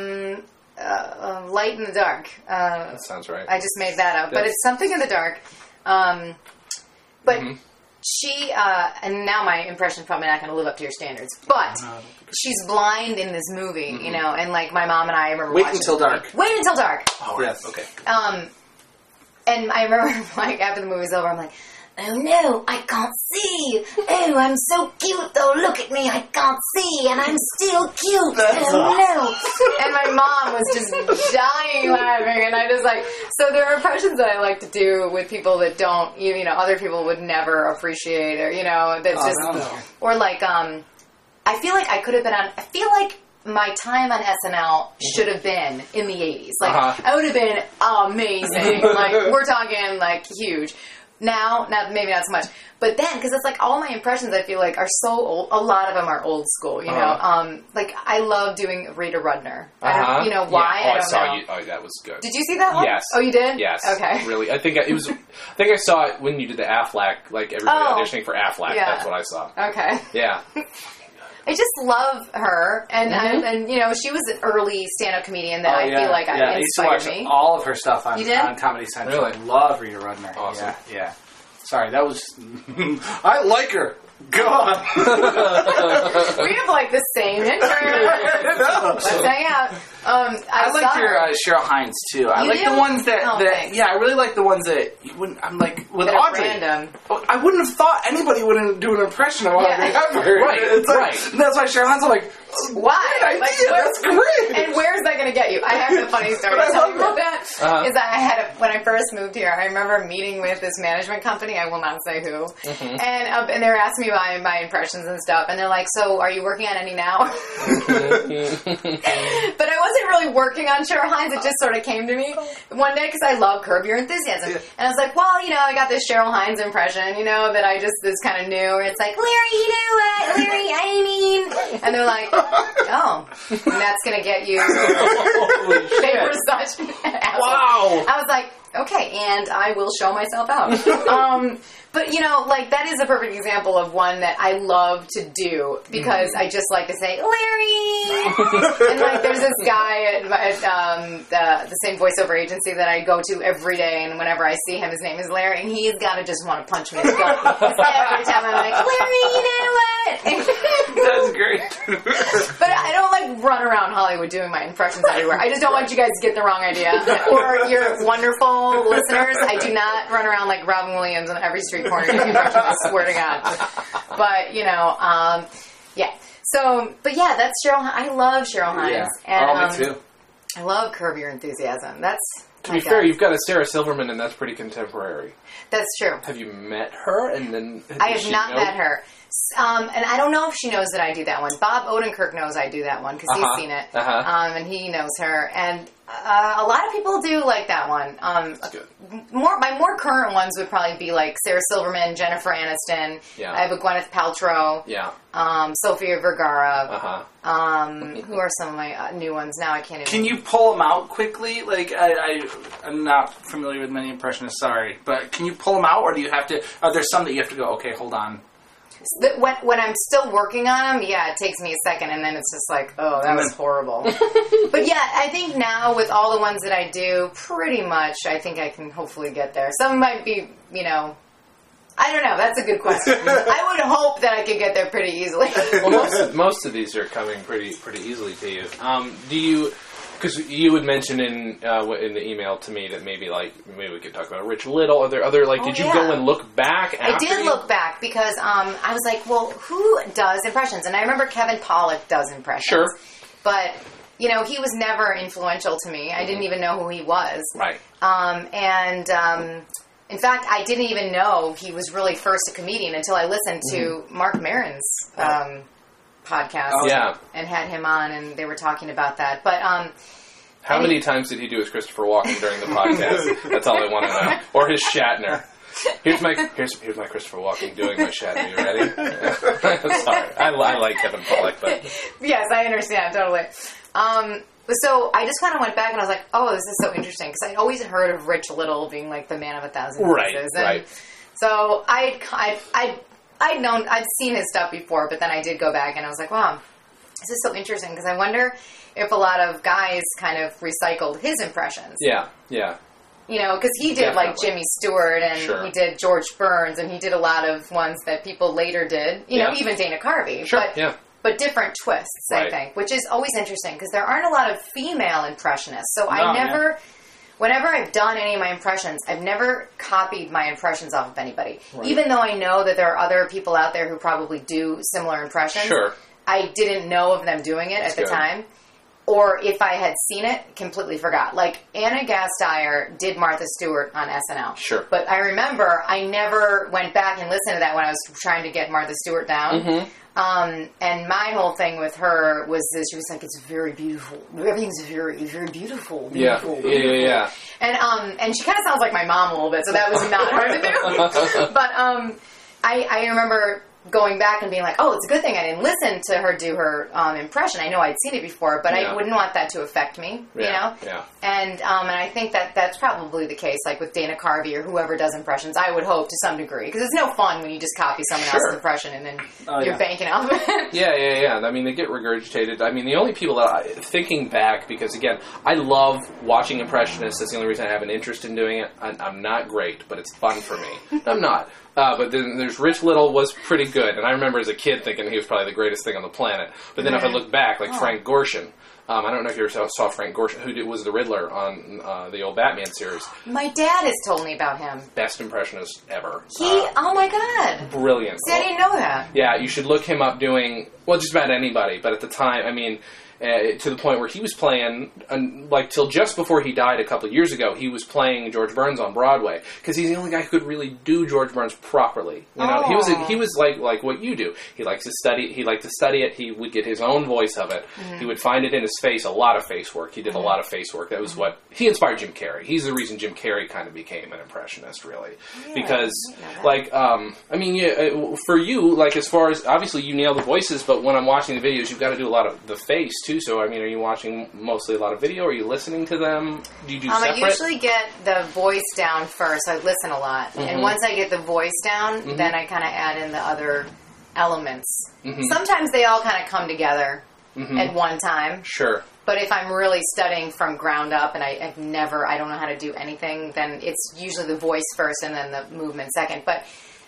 Speaker 4: Light in the Dark.
Speaker 2: That sounds right.
Speaker 4: I just made that up, but it's Something in the Dark. But she, and now my impression's probably not going to live up to your standards, but she's blind in this movie, and like my mom and I remember
Speaker 7: Wait Until Dark.
Speaker 4: Wait Until Dark.
Speaker 7: Oh, yes.
Speaker 2: Okay.
Speaker 4: And I remember, like, after the movie's over, I'm like, oh no, I can't see. Oh, I'm so cute though. Look at me, I can't see, and I'm still cute. No. And my mom was just dying laughing, and I just like, so there are impressions that I like to do with people that don't, other people would never appreciate, or, that's or like, I feel like I could have been on, I feel like my time on SNL should have been in the 80s. Like, I would have been amazing. Like, we're talking, like, huge. Now, maybe not so much. But then, because it's like all my impressions, I feel like, are so old. A lot of them are old school, you know. Like, I love doing Rita Rudner. I don't, why?
Speaker 2: Yeah.
Speaker 4: I don't know.
Speaker 2: You. Oh, that was good.
Speaker 4: Did you see that one?
Speaker 2: Yes.
Speaker 4: Oh, you did?
Speaker 2: Yes.
Speaker 4: Okay.
Speaker 2: Really, I think I saw it when you did the Aflac. Like everybody auditioning for Aflac.
Speaker 4: Yeah.
Speaker 2: That's what I saw.
Speaker 4: Okay.
Speaker 2: Yeah.
Speaker 4: I just love her, and she was an early stand-up comedian that I feel like
Speaker 7: I used to watch
Speaker 4: me.
Speaker 7: all of her stuff on Comedy Central.
Speaker 2: Really?
Speaker 7: I love Rita Rudner.
Speaker 2: Awesome.
Speaker 7: Yeah. Sorry, that was... I like her. God.
Speaker 4: We have like the same interest. Let's hang out.
Speaker 7: I like your Cheryl Hines too. I like the ones that I really like the ones that you wouldn't. I'm like with
Speaker 4: that
Speaker 7: Audrey.
Speaker 4: Random.
Speaker 7: I wouldn't have thought anybody would do an impression of Audrey Hepburn.
Speaker 2: Right.
Speaker 7: It's like,
Speaker 2: right.
Speaker 7: That's why Cheryl Hines. I'm like,
Speaker 4: Why?
Speaker 7: Great idea. That's great.
Speaker 4: And where's that going to get you? I have a funny story to tell you about that. Is that I had when I first moved here, I remember meeting with this management company. I will not say who. And they were asking me my impressions and stuff. And they're like, "So, are you working on any now?" But I wasn't really working on Cheryl Hines. It just sort of came to me one day because I love Curb Your Enthusiasm. Yeah. And I was like, well, I got this Cheryl Hines impression, that I just is kind of new. It's like, Larry, you know what? Larry, I mean. And they're like, oh, and that's going to get you. They were such assholes.
Speaker 7: Wow.
Speaker 4: I was like, okay, and I will show myself out. But, that is a perfect example of one that I love to do because I just like to say, Larry! And, there's this guy at the same voiceover agency that I go to every day, and whenever I see him, his name is Larry, and he's got to just want to punch me in the gut. Every time I'm like, Larry, you know what?
Speaker 7: That's great.
Speaker 4: But I don't, run around Hollywood doing my impressions everywhere. I just don't want you guys to get the wrong idea. Or your wonderful listeners, I do not run around like Robin Williams on every street corner doing impressions, I swear to God. But, yeah. So, but yeah, that's Cheryl. I love Cheryl Hines.
Speaker 7: Yeah.
Speaker 4: And,
Speaker 7: me too.
Speaker 4: I love Curb Your Enthusiasm. That's
Speaker 2: to be fair, you've got a Sarah Silverman, and that's pretty contemporary.
Speaker 4: That's true.
Speaker 2: Have you met her? And then
Speaker 4: I have not met her. And I don't know if she knows that I do that one. Bob Odenkirk knows I do that one because he's seen it. And he knows her. And a lot of people do like that one.
Speaker 2: That's good.
Speaker 4: My more current ones would probably be like Sarah Silverman, Jennifer Aniston.
Speaker 2: Yeah.
Speaker 4: I have a Gwyneth Paltrow.
Speaker 2: Yeah.
Speaker 4: Sofia Vergara. Who are some of my new ones now? I can't even.
Speaker 7: Can you pull them out quickly? I'm not familiar with many impressionists. Sorry, but can you pull them out, or do you have to? Are there some that you have to go? Okay, hold on.
Speaker 4: When I'm still working on them, yeah, it takes me a second, and then it's just like, oh, that was horrible. But yeah, I think now with all the ones that I do, pretty much, I think I can hopefully get there. Some might be, I don't know. That's a good question. I would hope that I could get there pretty easily.
Speaker 2: Well, most of these are coming pretty easily to you. Do you? Because you would mention in the email to me that maybe we could talk about Rich Little. Are there other did you go and look back?
Speaker 4: I did look back because I was like, well, who does impressions? And I remember Kevin Pollak does impressions.
Speaker 2: Sure,
Speaker 4: but he was never influential to me. I didn't even know who he was.
Speaker 2: Right.
Speaker 4: In fact, I didn't even know he was really first a comedian until I listened to Mark Maron's podcast and had him on, and they were talking about that. But
Speaker 2: how many times did he do his Christopher Walken during the podcast? That's all I want to know. Or his Shatner. Here's my Christopher Walken doing my Shatner. You ready? Sorry, I like Kevin Pollak, but
Speaker 4: yes, I understand totally. So I just kind of went back and I was like, oh, this is so interesting because I'd always heard of Rich Little being like the man of 1,000 pieces.
Speaker 2: Right.
Speaker 4: So I'd seen his stuff before, but then I did go back and I was like, wow, this is so interesting because I wonder if a lot of guys kind of recycled his impressions.
Speaker 2: Yeah.
Speaker 4: Because he did like Jimmy Stewart and he did George Burns and he did a lot of ones that people later did. Even Dana Carvey.
Speaker 2: Sure.
Speaker 4: But different twists, I think, which is always interesting because there aren't a lot of female impressionists. So whenever I've done any of my impressions, I've never copied my impressions off of anybody. Right. Even though I know that there are other people out there who probably do similar impressions.
Speaker 2: Sure.
Speaker 4: I didn't know of them doing it at the time. Or if I had seen it, completely forgot. Like, Anna Gasteyer did Martha Stewart on SNL.
Speaker 2: Sure.
Speaker 4: But I remember I never went back and listened to that when I was trying to get Martha Stewart down.
Speaker 2: Mm-hmm.
Speaker 4: And my whole thing with her was this, she was like, it's very beautiful. Everything's very, very beautiful.
Speaker 2: Yeah.
Speaker 4: And she kind of sounds like my mom a little bit, so that was not hard to do. But I remember going back and being like, oh, it's a good thing I didn't listen to her do her impression. I know I'd seen it before, but I wouldn't want that to affect me, you know?
Speaker 2: Yeah.
Speaker 4: And I think that's probably the case, like with Dana Carvey or whoever does impressions, I would hope to some degree. Because it's no fun when you just copy someone else's impression and then you're banking off of it.
Speaker 2: Yeah. I mean, they get regurgitated. I mean, the only people that thinking back, because again, I love watching impressionists. That's the only reason I have an interest in doing it. I'm not great, but it's fun for me. I'm not. But then there's Rich Little was pretty good. And I remember as a kid thinking he was probably the greatest thing on the planet. But then if I look back, like Frank Gorshin, I don't know if you ever saw Frank Gorshin, who was the Riddler on the old Batman series.
Speaker 4: My dad has told me about him.
Speaker 2: Best impressionist ever.
Speaker 4: Oh my God.
Speaker 2: Brilliant.
Speaker 4: See, I didn't know that.
Speaker 2: Yeah, you should look him up doing, well, just about anybody, but at the time, I mean, to the point where he was playing, like, till just before he died a couple of years ago, he was playing George Burns on Broadway, because he's the only guy who could really do George Burns properly. You know, he was like what you do. He likes to study it. He would get his own voice of it. Mm-hmm. He would find it in his face, a lot of face work. He did a lot of face work. That was what, he inspired Jim Carrey. He's the reason Jim Carrey kind of became an impressionist, really. Yeah, because, like, I mean, for you, like, as far as, obviously you nail the voices, but when I'm watching the videos, you've got to do a lot of the face, too. So, I mean, are you watching mostly a lot of video? Are you listening to them? Do you do separate?
Speaker 4: I usually get the voice down first. I listen a lot. Mm-hmm. And once I get the voice down, then I kind of add in the other elements. Mm-hmm. Sometimes they all kind of come together at one time.
Speaker 2: Sure.
Speaker 4: But if I'm really studying from ground up and I don't know how to do anything, then it's usually the voice first and then the movement second. But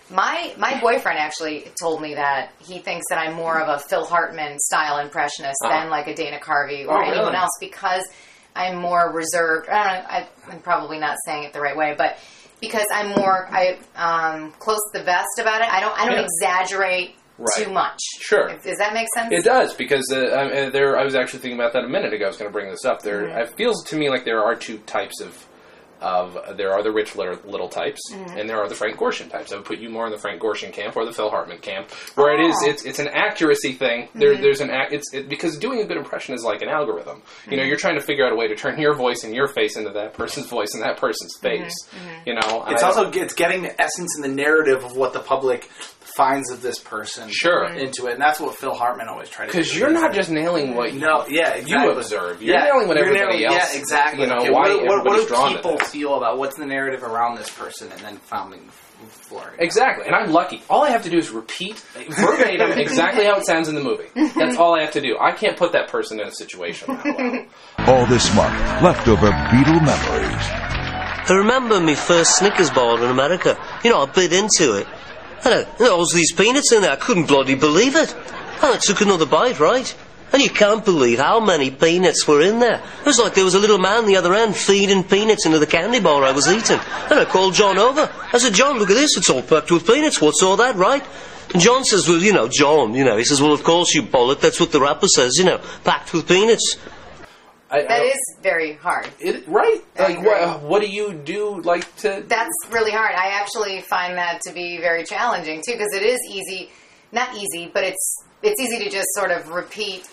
Speaker 4: my boyfriend actually told me that he thinks that I'm more of a Phil Hartman style impressionist than like a Dana Carvey or anyone else, because I'm more reserved. I don't know, I'm probably not saying it the right way, but because I'm more close to the vest about it. I don't exaggerate too much.
Speaker 2: Sure.
Speaker 4: Does that make sense?
Speaker 2: It does, because I was actually thinking about that a minute ago. I was going to bring this up. It feels to me like there are two types of there are the Rich Little types, and there are the Frank Gorshin types. I would put you more in the Frank Gorshin camp or the Phil Hartman camp, where it's an accuracy thing. There's because doing a good impression is like an algorithm. You know, you're trying to figure out a way to turn your voice and your face into that person's voice and that person's face. You know,
Speaker 7: it's getting the essence and the narrative of what the public finds of this person into it, and that's what Phil Hartman always tried to do.
Speaker 2: Because you're not just nailing what you observe. You're nailing what everybody else.
Speaker 7: Yeah, exactly.
Speaker 2: You know,
Speaker 7: what do people feel about what's the narrative around this person, and then founding flooring.
Speaker 2: Exactly, and I'm lucky. All I have to do is repeat verbatim exactly how it sounds in the movie. That's all I have to do. I can't put that person in a situation that well.
Speaker 8: All this month, leftover Beatle memories.
Speaker 9: I remember my first Snickers bar in America. You know, I bit into it. And there was these peanuts in there. I couldn't bloody believe it. And I took another bite, right? And you can't believe how many peanuts were in there. It was like there was a little man the other end feeding peanuts into the candy bar I was eating. And I called John over. I said, John, look at this. It's all packed with peanuts. What's all that, right? And John says, well, John, he says, well, of course, you bollock. That's what the rapper says, packed with peanuts.
Speaker 4: That is very hard.
Speaker 2: Right? Like, what do you do,
Speaker 4: That's really hard. I actually find that to be very challenging, too, because it is easy. Not easy, but it's easy to just sort of repeat,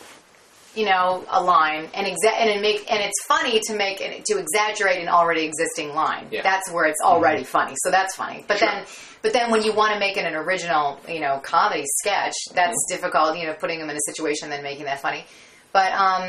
Speaker 4: a line, and it's funny to exaggerate an already existing line. Yeah. That's where it's already funny, so that's funny. But then when you want to make it an original, comedy sketch, that's difficult. Putting them in a situation and then making that funny. But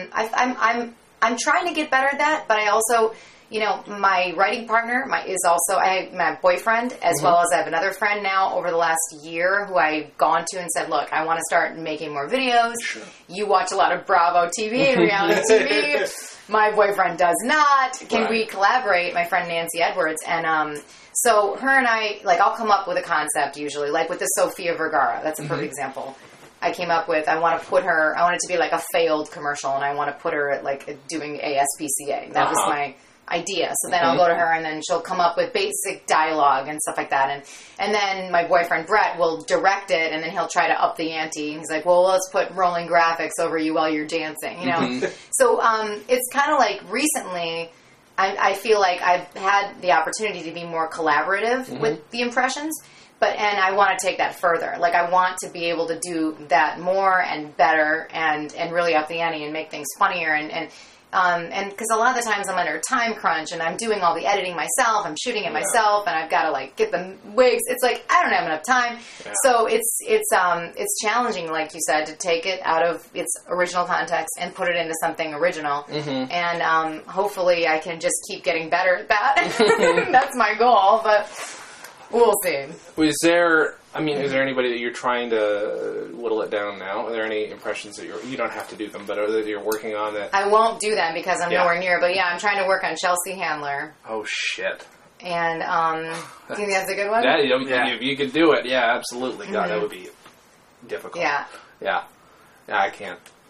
Speaker 4: I'm trying to get better at that, but I also, my writing partner is also my boyfriend, as well as I have another friend now over the last year who I've gone to and said, look, I want to start making more videos. Sure. You watch a lot of Bravo TV, reality TV. My boyfriend does not. Can we collaborate? My friend Nancy Edwards. And so her and I, I'll come up with a concept usually, like with the Sofia Vergara. That's a perfect example. I came up with, I want it to be like a failed commercial, and I want to put her at doing ASPCA. That was my idea. So then I'll go to her, and then she'll come up with basic dialogue and stuff like that. And then my boyfriend Brett will direct it, and then he'll try to up the ante. He's like, well, let's put rolling graphics over you while you're dancing, So it's kind of like recently, I feel like I've had the opportunity to be more collaborative with the impressions. And I want to take that further. I want to be able to do that more and better and really up the ante and make things funnier. And because a lot of the times I'm under a time crunch and I'm doing all the editing myself, I'm shooting it myself, and I've got to get the wigs. It's I don't have enough time. Yeah. So it's challenging, like you said, to take it out of its original context and put it into something original. And hopefully I can just keep getting better at that. That's my goal, but we'll see.
Speaker 2: Is there anybody that you're trying to whittle it down now? Are there any impressions that you don't have to do them, but that you're working on that?
Speaker 4: I won't do them because I'm nowhere near, but I'm trying to work on Chelsea Handler.
Speaker 2: Oh, shit.
Speaker 4: And, you think that's a good one?
Speaker 2: If you could do it, absolutely. God, that would be difficult.
Speaker 4: Yeah.
Speaker 2: Yeah. I can't.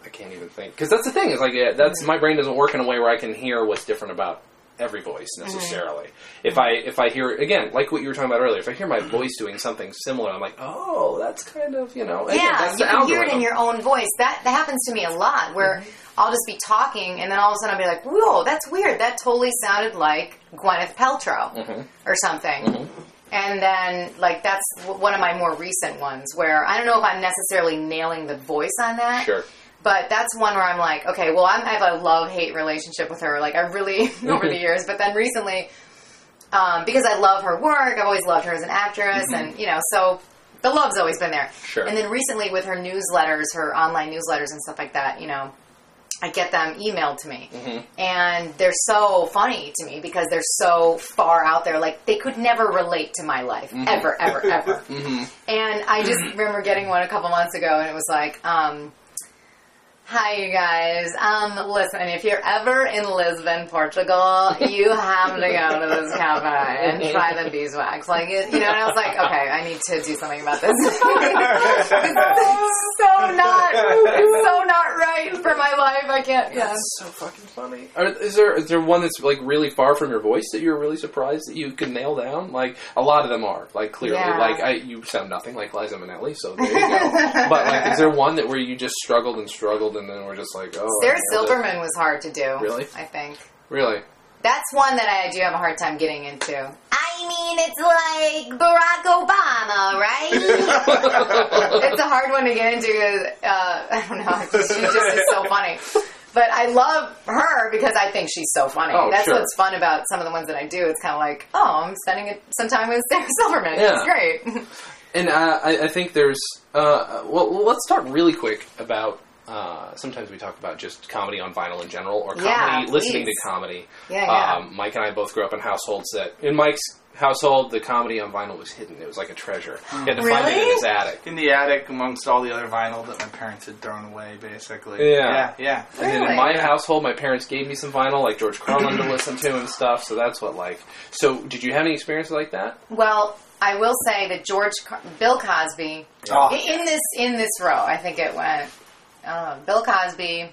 Speaker 2: I can't even think. Because that's the thing. Is like my brain doesn't work in a way where I can hear what's different about every voice necessarily. If I hear, again, like what you were talking about earlier, if I hear my voice doing something similar, I'm like, oh, that's kind of, again, that's
Speaker 4: you
Speaker 2: the
Speaker 4: can
Speaker 2: algorithm.
Speaker 4: hear it in your own voice. That happens to me a lot, where I'll just be talking, and then all of a sudden I'll be like, whoa, that's weird. That totally sounded like Gwyneth Paltrow or something. And then, like, that's one of my more recent ones, where I don't know if I'm necessarily nailing the voice on that.
Speaker 2: Sure.
Speaker 4: But that's one where I'm like, okay, well, I have a love-hate relationship with her. Like, I really, over the years. But then recently, because I love her work, I've always loved her as an actress. And, so the love's always been there.
Speaker 2: Sure.
Speaker 4: And then recently with her newsletters, her online newsletters and stuff like that, I get them emailed to me. And they're so funny to me because they're so far out there. Like, they could never relate to my life. Ever, ever, ever. And I just remember getting one a couple months ago, and it was like, hi, you guys. Listen, if you're ever in Lisbon, Portugal, you have to go to this cafe and try the beeswax. Like, and I was like, okay, I need to do something about this. It's so not right for my life. I can't,
Speaker 2: That's so fucking funny. Is there one that's, like, really far from your voice that you're really surprised that you can nail down? Like, a lot of them are, like, clearly.
Speaker 4: Yeah.
Speaker 2: Like, you sound nothing like Liza Minnelli, so there you go. But, like, is there one that where you just struggled, and then we're just like, oh...
Speaker 4: Sarah Silverman was hard to do.
Speaker 2: Really?
Speaker 4: I think.
Speaker 2: Really?
Speaker 4: That's one that I do have a hard time getting into. I mean, it's like Barack Obama, right? It's a hard one to get into because, I don't know, she just is so funny. But I love her because I think she's so funny.
Speaker 2: Oh,
Speaker 4: That's
Speaker 2: sure.
Speaker 4: what's fun about some of the ones that I do. It's kind of like, oh, I'm spending some time with Sarah Silverman.
Speaker 2: Yeah.
Speaker 4: It's great.
Speaker 2: And I think there's... well, let's talk really quick about... sometimes we talk about just comedy on vinyl in general, or comedy, listening to comedy.
Speaker 4: Yeah.
Speaker 2: Mike and I both grew up in households that... In Mike's household, the comedy on vinyl was hidden. It was like a treasure. He had to find it in his attic.
Speaker 7: In the attic, amongst all the other vinyl that my parents had thrown away, basically.
Speaker 2: Yeah.
Speaker 7: Yeah.
Speaker 2: And then in my household, my parents gave me some vinyl, like George Carlin, to listen to and stuff, so that's what, like... So, did you have any experiences like that?
Speaker 4: Well, I will say that Bill Cosby, in this row, I think it went... Bill Cosby,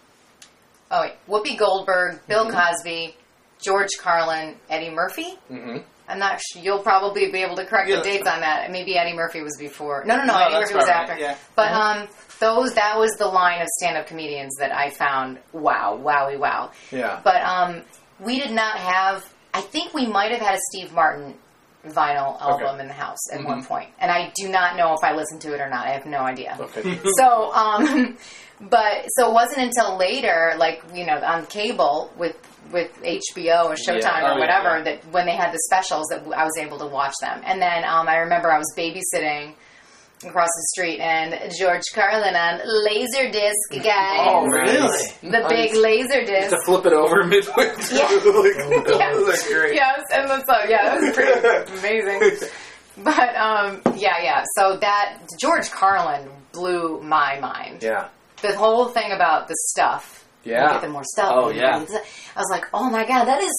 Speaker 4: Whoopi Goldberg, Bill Cosby, George Carlin, Eddie Murphy. I'm not sure. You'll probably be able to correct the dates on that. Maybe Eddie Murphy was before. No, Eddie Murphy was after.
Speaker 7: Right, yeah.
Speaker 4: But that was the line of stand-up comedians that I found, wowie wow.
Speaker 2: Yeah.
Speaker 4: But we did not have, I think we might have had a Steve Martin vinyl album in the house at one point. And I do not know if I listened to it or not. I have no idea.
Speaker 2: Okay.
Speaker 4: So, so it wasn't until later, like, on cable with HBO or Showtime or whatever, that when they had the specials that I was able to watch them. And then I remember I was babysitting across the street, and George Carlin on Laserdisc, guys.
Speaker 7: Oh, really?
Speaker 4: The big Laserdisc.
Speaker 7: To flip it over midway through.
Speaker 4: Yeah.
Speaker 7: That's great.
Speaker 4: Yes, and that was pretty amazing. But, so that, George Carlin blew my mind.
Speaker 2: Yeah.
Speaker 4: The whole thing about the stuff.
Speaker 2: Yeah.
Speaker 4: Get them more stuff.
Speaker 7: Oh, yeah.
Speaker 4: I was like, oh my God, that is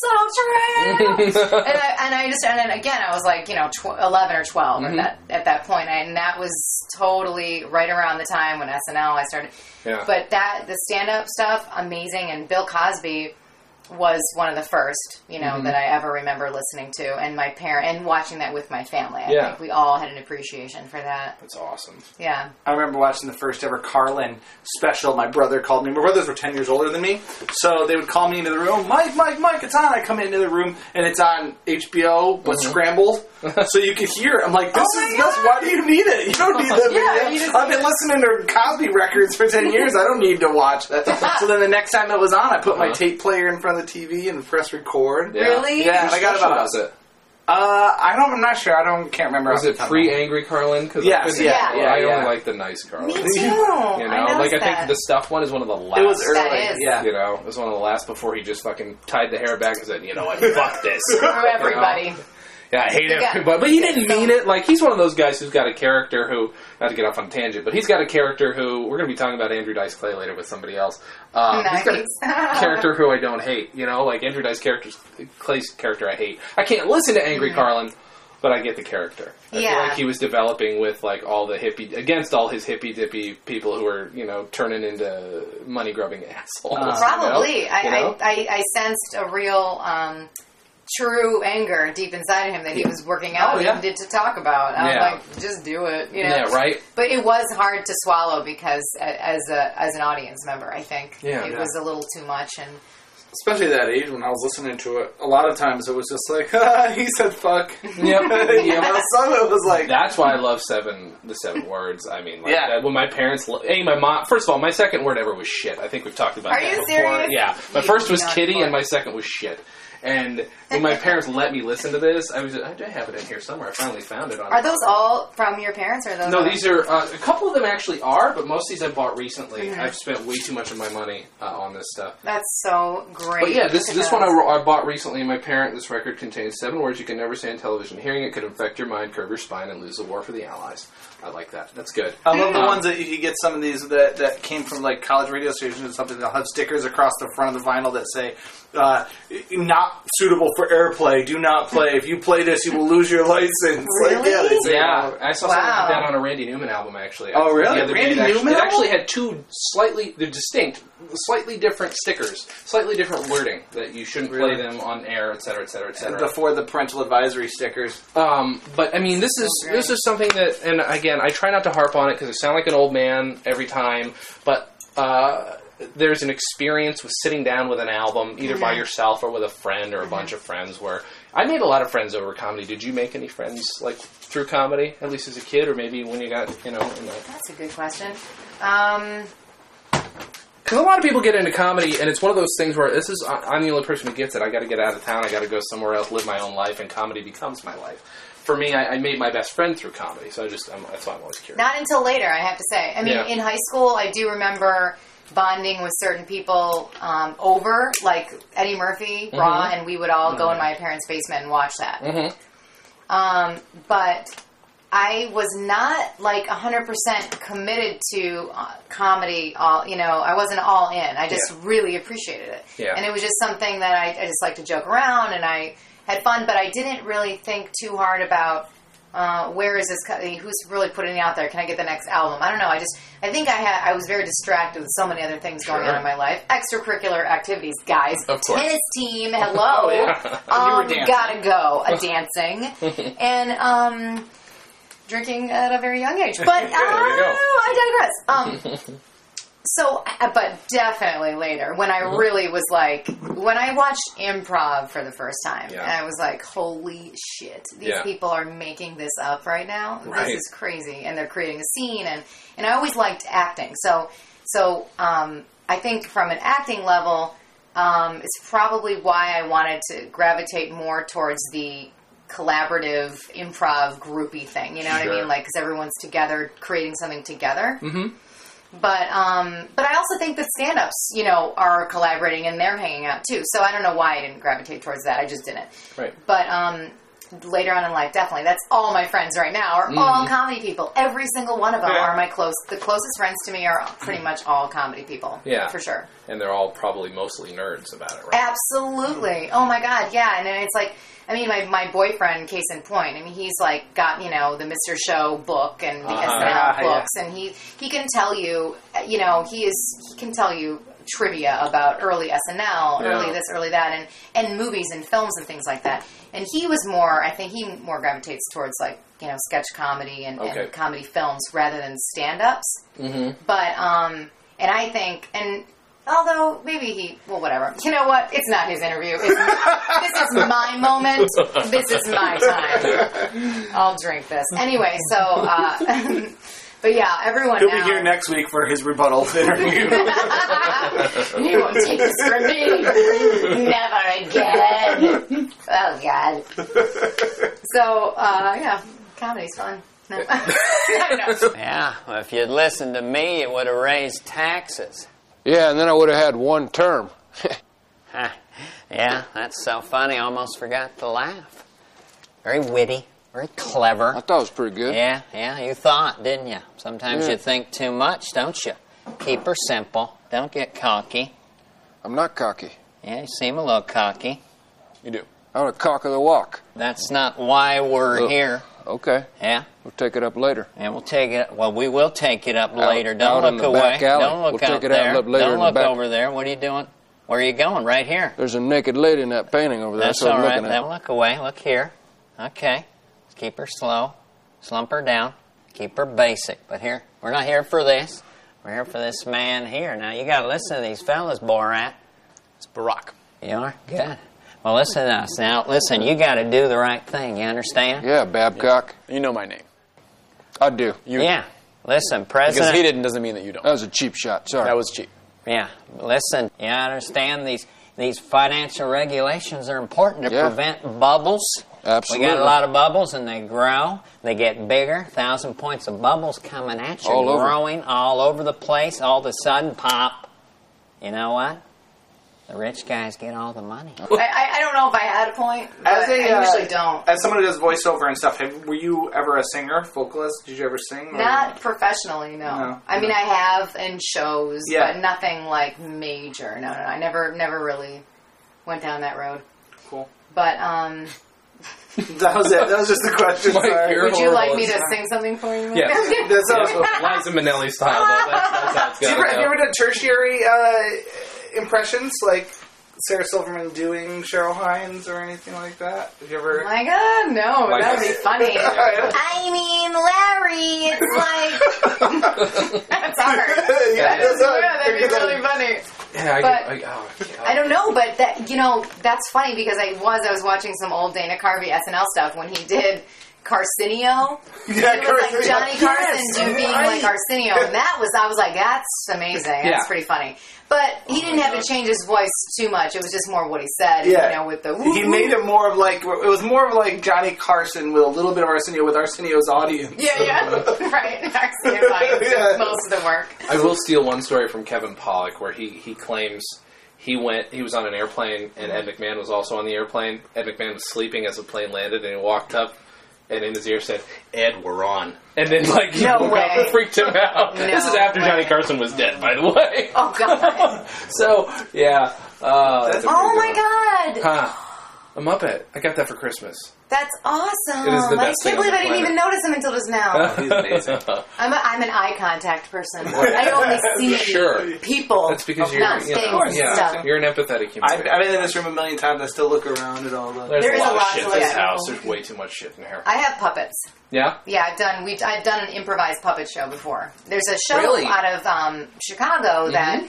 Speaker 4: so true. and then again, I was like, 11 or 12 at that point. And that was totally right around the time when SNL I started.
Speaker 2: Yeah.
Speaker 4: But the stand-up stuff, amazing. And Bill Cosby was one of the first, that I ever remember listening to, and my and watching that with my family. I think we all had an appreciation for that.
Speaker 2: That's awesome.
Speaker 4: Yeah.
Speaker 7: I remember watching the first ever Carlin special. My brother called me. My brothers were 10 years older than me, so they would call me into the room. Mike, it's on. I come into the room, and it's on HBO, but scrambled, so you could hear it. I'm like, this is nuts. Why do you need it? You don't need that video. I've been listening to Cosby records for 10 years. I don't need to watch that. So then the next time it was on, I put my tape player in front of the TV and press record.
Speaker 2: Yeah.
Speaker 4: Really?
Speaker 7: Yeah, and I got about...
Speaker 2: Was it?
Speaker 7: I'm not sure. Can't remember.
Speaker 2: Was it pre-Angry Carlin?
Speaker 7: Yes,
Speaker 2: I only like the nice Carlin.
Speaker 4: Me too.
Speaker 2: I think the stuff one is one of the last.
Speaker 7: It was early.
Speaker 4: That is.
Speaker 7: Yeah.
Speaker 2: It was one of the last before he just fucking tied the hair back and said, what, fuck this.
Speaker 4: Screw everybody.
Speaker 2: Yeah, I hate everybody. But he didn't mean it. Like, he's one of those guys who's got a character who, not to get off on a tangent, but he's got a character who, we're going to be talking about Andrew Dice Clay later with somebody else. He's got a character who I don't hate. Like Andrew Dice Clay's character I hate. I can't listen to Angry Carlin, but I get the character. I feel like he was developing with like all the against all his hippy dippy people who were turning into money grubbing assholes.
Speaker 4: Probably, I sensed a real true anger deep inside of him that he was working out and needed to talk about. I was like, just do it.
Speaker 2: Yeah, right.
Speaker 4: But it was hard to swallow because as an audience member, I think it was a little too much and.
Speaker 7: Especially at that age when I was listening to it, a lot of times it was just like, he said fuck.
Speaker 2: Yep.
Speaker 7: Some of it was like...
Speaker 2: That's why I love the 7 words. I mean, when my parents... my mom... First of all, my second word ever was shit. I think we've talked about that before.
Speaker 4: Are you serious?
Speaker 2: Yeah. My first was kitty and my second was shit. And when my parents let me listen to this, I have it in here somewhere. I finally found it.
Speaker 4: Are those all from your parents? Or those?
Speaker 2: No, these are a couple of them actually are, but most of these I bought recently. Mm-hmm. I've spent way too much of my money on this stuff.
Speaker 4: That's so great.
Speaker 2: But yeah, this one I bought recently. This record contains 7 words you can never say on television. Hearing it could infect your mind, curve your spine, and lose the war for the Allies. I like that. That's good.
Speaker 7: I love the ones that you get some of these that came from like college radio stations or something. They'll have stickers across the front of the vinyl that say, not suitable for airplay. Do not play. If you play this, you will lose your license.
Speaker 4: Really?
Speaker 7: Like,
Speaker 2: I saw something like that on a Randy Newman album, actually.
Speaker 7: Oh, really?
Speaker 2: Randy Newman? It actually had 2 slightly different stickers, slightly different wording that you shouldn't play them on air, etc., etc., etc.
Speaker 7: Before the parental advisory stickers.
Speaker 2: But I mean, this is something that, and again, I try not to harp on it because I sound like an old man every time, but there's an experience with sitting down with an album, either by yourself or with a friend or a bunch of friends, where I made a lot of friends over comedy. Did you make any friends like through comedy, at least as a kid, or maybe when you got,
Speaker 4: That's a good question.
Speaker 2: Because a lot of people get into comedy, and it's one of those things where I'm the only person who gets it. I got to get out of town. I got to go somewhere else, live my own life, and comedy becomes my life. For me, I made my best friend through comedy, so that's why I'm always curious.
Speaker 4: Not until later, I have to say. I mean, in high school, I do remember bonding with certain people over, like Eddie Murphy, Raw, and we would all go in my parents' basement and watch that. Mm-hmm. But I was not like 100% committed to comedy. I wasn't all in. I just really appreciated it, and it was just something that I just like to joke around, and I had fun. But I didn't really think too hard about where is this? Who's really putting it out there? Can I get the next album? I don't know. I think I was very distracted with so many other things going on in my life. Extracurricular activities, guys.
Speaker 2: Of course.
Speaker 4: Tennis team. Hello.
Speaker 7: You were dancing.
Speaker 4: Gotta go. Dancing and drinking at a very young age. But I digress. But definitely later, when I really was like, when I watched improv for the first time, and I was like, holy shit, these people are making this up right now. Right. This is crazy. And they're creating a scene. And I always liked acting. So I think from an acting level, it's probably why I wanted to gravitate more towards the collaborative improv groupy thing. You know what I mean? Like, because everyone's together creating something together. Mm-hmm. But I also think that stand-ups, are collaborating and they're hanging out too. So I don't know why I didn't gravitate towards that. I just didn't.
Speaker 2: Right.
Speaker 4: But later on in life, definitely. That's all my friends right now are all comedy people. Every single one of them are the closest friends to me are pretty much all comedy people. Yeah. For sure.
Speaker 2: And they're all probably mostly nerds about it, right?
Speaker 4: Absolutely. Oh my God, yeah. And then it's like, I mean, my boyfriend, case in point, I mean, he's like got, the Mr. Show book and the SNL books, and he can tell you, he can tell you trivia about early SNL, early this, early that, and movies and films and things like that. And he was I think he more gravitates towards like, sketch comedy and comedy films rather than stand-ups. Mm-hmm. But, and I think, although, maybe whatever. You know what? It's not his interview. This is my moment. This is my time. I'll drink this. Anyway, so, but yeah, everyone
Speaker 7: He'll be here next week for his rebuttal interview.
Speaker 4: You won't take this from me. Never again. Oh, God. So, comedy's fun. No.
Speaker 10: Yeah, well, if you'd listened to me, it would have raised taxes.
Speaker 11: Yeah, and then I would have had one term.
Speaker 10: Yeah, that's so funny. I almost forgot to laugh. Very witty, very clever.
Speaker 11: I thought it was pretty good.
Speaker 10: Yeah, you thought, didn't you? Sometimes you think too much, don't you? Keep her simple. Don't get cocky.
Speaker 11: I'm not cocky.
Speaker 10: Yeah, you seem a little cocky.
Speaker 11: You do. On a cock of the walk.
Speaker 10: That's not why we're here.
Speaker 11: Okay.
Speaker 10: Yeah?
Speaker 11: We'll take it up later.
Speaker 10: And we'll take it. Well, we will take it up later.
Speaker 11: out
Speaker 10: Don't
Speaker 11: in
Speaker 10: look
Speaker 11: the
Speaker 10: away.
Speaker 11: back alley.
Speaker 10: Don't look
Speaker 11: We'll
Speaker 10: out
Speaker 11: take it out
Speaker 10: there.
Speaker 11: a little later
Speaker 10: Don't
Speaker 11: in the
Speaker 10: look
Speaker 11: back.
Speaker 10: over there. What are you doing? Where are you going? Right here.
Speaker 11: There's a naked lady in that painting over there.
Speaker 10: That's
Speaker 11: what
Speaker 10: all
Speaker 11: I'm
Speaker 10: right.
Speaker 11: looking at.
Speaker 10: Don't look away. Look here. Okay. Keep her slow. Slump her down. Keep her basic. But here, we're not here for this. We're here for this man here. Now, you got to listen to these fellas, Borat.
Speaker 1: It's Barack.
Speaker 10: You are? Good. Well, listen to us. Now, listen, you got to do the right thing. You understand?
Speaker 11: Yeah, Babcock.
Speaker 12: You know my name.
Speaker 11: I do.
Speaker 10: Yeah. Listen, President.
Speaker 12: Because he didn't doesn't mean that you don't.
Speaker 11: That was a cheap shot. Sorry.
Speaker 12: That was cheap.
Speaker 10: Yeah. Listen, you understand these financial regulations are important to prevent bubbles.
Speaker 11: Absolutely.
Speaker 10: We got a lot of bubbles, and they grow. They get bigger. 1,000 points of bubbles coming at you,
Speaker 11: All over.
Speaker 10: growing all over the place. All of a sudden, pop. You know what? The rich guys get all the money.
Speaker 4: I don't know if I had a point, but I usually don't.
Speaker 7: As someone who does voiceover and stuff, were you ever a singer, vocalist? Did you ever sing?
Speaker 4: Not professionally, no. I mean, I have in shows,
Speaker 7: Yeah.
Speaker 4: but nothing like major. No. I never really went down that road.
Speaker 7: Cool.
Speaker 4: But
Speaker 7: That was it. That was just the question.
Speaker 1: Mike,
Speaker 7: Sorry.
Speaker 1: you're
Speaker 4: would you like me to
Speaker 1: horrible.
Speaker 4: sing something for you?
Speaker 1: Yes.
Speaker 7: That's awesome.
Speaker 1: Liza Minnelli style. That's how it's
Speaker 7: Have
Speaker 1: going.
Speaker 7: you ever done tertiary impressions, like Sarah Silverman doing Cheryl Hines or anything like that? Have you ever?
Speaker 4: Oh my God, no,
Speaker 1: Like-
Speaker 4: that would be funny. I mean, Larry, it's like that's hard. That'd be really funny.
Speaker 1: Yeah,
Speaker 4: I don't know, but that that's funny because I was watching some old Dana Carvey SNL stuff when he did Carcinio.
Speaker 7: Yeah,
Speaker 4: it was like Johnny Carson being
Speaker 7: right.
Speaker 4: like Arsenio, and I was like, that's amazing. That's
Speaker 1: Yeah.
Speaker 4: pretty funny. But he didn't have to change his voice too much. It was just more what he said.
Speaker 7: Yeah.
Speaker 4: With the
Speaker 7: He made it more of like, it was more of like Johnny Carson with a little bit of Arsenio with Arsenio's audience.
Speaker 4: Yeah, right. Arsenio did most of the work.
Speaker 1: I will steal one story from Kevin Pollak where he claims he was on an airplane and Ed McMahon was also on the airplane. Ed McMahon was sleeping as the plane landed and he walked up and in his ear said, "Ed, we're on." And then he woke up and freaked him out.
Speaker 4: No
Speaker 1: this is after
Speaker 4: way.
Speaker 1: Johnny Carson was dead, by the way.
Speaker 4: Oh, God.
Speaker 1: So, yeah. That's
Speaker 4: Oh, my God.
Speaker 1: Huh. A Muppet. I got that for Christmas.
Speaker 4: That's awesome.
Speaker 1: It is the
Speaker 4: I
Speaker 1: best thing
Speaker 4: can't believe
Speaker 1: on
Speaker 4: I
Speaker 1: the
Speaker 4: didn't even notice him until just now.
Speaker 1: He's amazing.
Speaker 4: I'm an eye contact person. I only see
Speaker 1: Sure.
Speaker 4: people.
Speaker 1: That's because you're,
Speaker 4: not things.
Speaker 1: yeah, you're an empathetic human.
Speaker 7: I've been in this room a million times. I still look around at all the.
Speaker 1: There's
Speaker 4: There is
Speaker 1: a lot
Speaker 4: a
Speaker 1: of
Speaker 4: lot
Speaker 1: shit
Speaker 4: to
Speaker 1: in this
Speaker 4: look at.
Speaker 1: house. There's way too much shit in here.
Speaker 4: I have puppets.
Speaker 1: Yeah?
Speaker 4: Yeah, I've done an improvised puppet show before. There's a show
Speaker 1: Really?
Speaker 4: out of Chicago that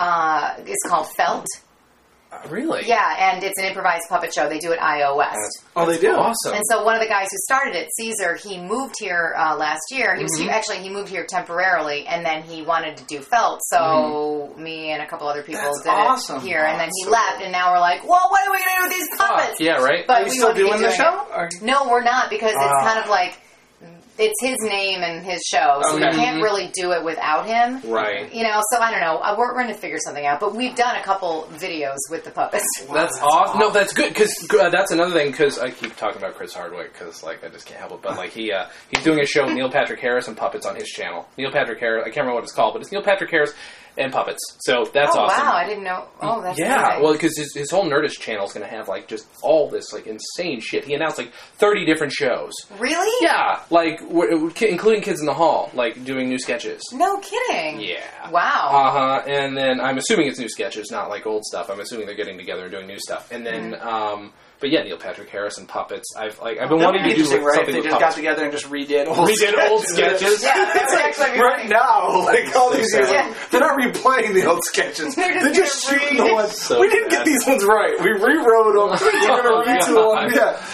Speaker 4: is called Felt.
Speaker 1: Really?
Speaker 4: Yeah, and it's an improvised puppet show. They do it at IO West.
Speaker 7: Oh, they do?
Speaker 1: Awesome.
Speaker 4: And so one of the guys who started it, Caesar, he moved here last year. He was he moved here temporarily, and then he wanted to do Felt. So me and a couple other people
Speaker 7: That's
Speaker 4: did
Speaker 7: awesome.
Speaker 4: it here, and then he left, and now we're like, well, what are we going to do with these puppets?
Speaker 1: Yeah, right?
Speaker 4: But
Speaker 7: Are you
Speaker 4: we
Speaker 7: still
Speaker 4: want to be
Speaker 7: doing the show?
Speaker 4: it. No, we're not, because it's kind of like it's his name and his show, so we
Speaker 1: Okay.
Speaker 4: can't really do it without him.
Speaker 1: Right.
Speaker 4: So I don't know. We're going to figure something out, but we've done a couple videos with the puppets.
Speaker 1: That's awesome. No, that's good, because that's another thing, because I keep talking about Chris Hardwick, because, I just can't help it, but, he's doing a show with Neil Patrick Harris and puppets on his channel. Neil Patrick Harris, I can't remember what it's called, but it's Neil Patrick Harris and puppets. So that's awesome.
Speaker 4: Wow, I didn't know. Oh, that's
Speaker 1: yeah,
Speaker 4: amazing.
Speaker 1: well, because his whole Nerdist channel is going to have, just all this, insane shit. He announced, 30 different shows.
Speaker 4: Really?
Speaker 1: Yeah, including Kids in the Hall, doing new sketches.
Speaker 4: No kidding.
Speaker 1: Yeah.
Speaker 4: Wow.
Speaker 1: And then I'm assuming it's new sketches, not old stuff. I'm assuming they're getting together and doing new stuff. And then, but yeah, Neil Patrick Harris and puppets. I've been wanting to do
Speaker 7: Interesting, right?
Speaker 1: something
Speaker 7: They
Speaker 1: with
Speaker 7: just got
Speaker 1: puppets.
Speaker 7: together and just redid
Speaker 1: Old sketches.
Speaker 4: Yeah, that's actually
Speaker 7: right now, all these years,
Speaker 4: Yeah.
Speaker 7: they're not replaying the old sketches. They're just shooting the ones.
Speaker 1: So
Speaker 7: we didn't get these ones right. We rewrote them. We're going to retool them.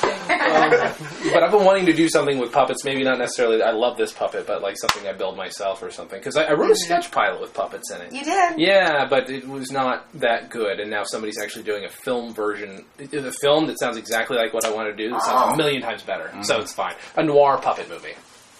Speaker 7: Yeah.
Speaker 1: But I've been wanting to do something with puppets. Maybe not necessarily. I love this puppet, but something I build myself or something. Because I wrote a sketch pilot with puppets in it.
Speaker 4: You did?
Speaker 1: Yeah, but it was not that good. And now somebody's actually doing a film version, the film that sounds exactly like what I want to do. It sounds a million times better. So it's fine. A noir puppet movie.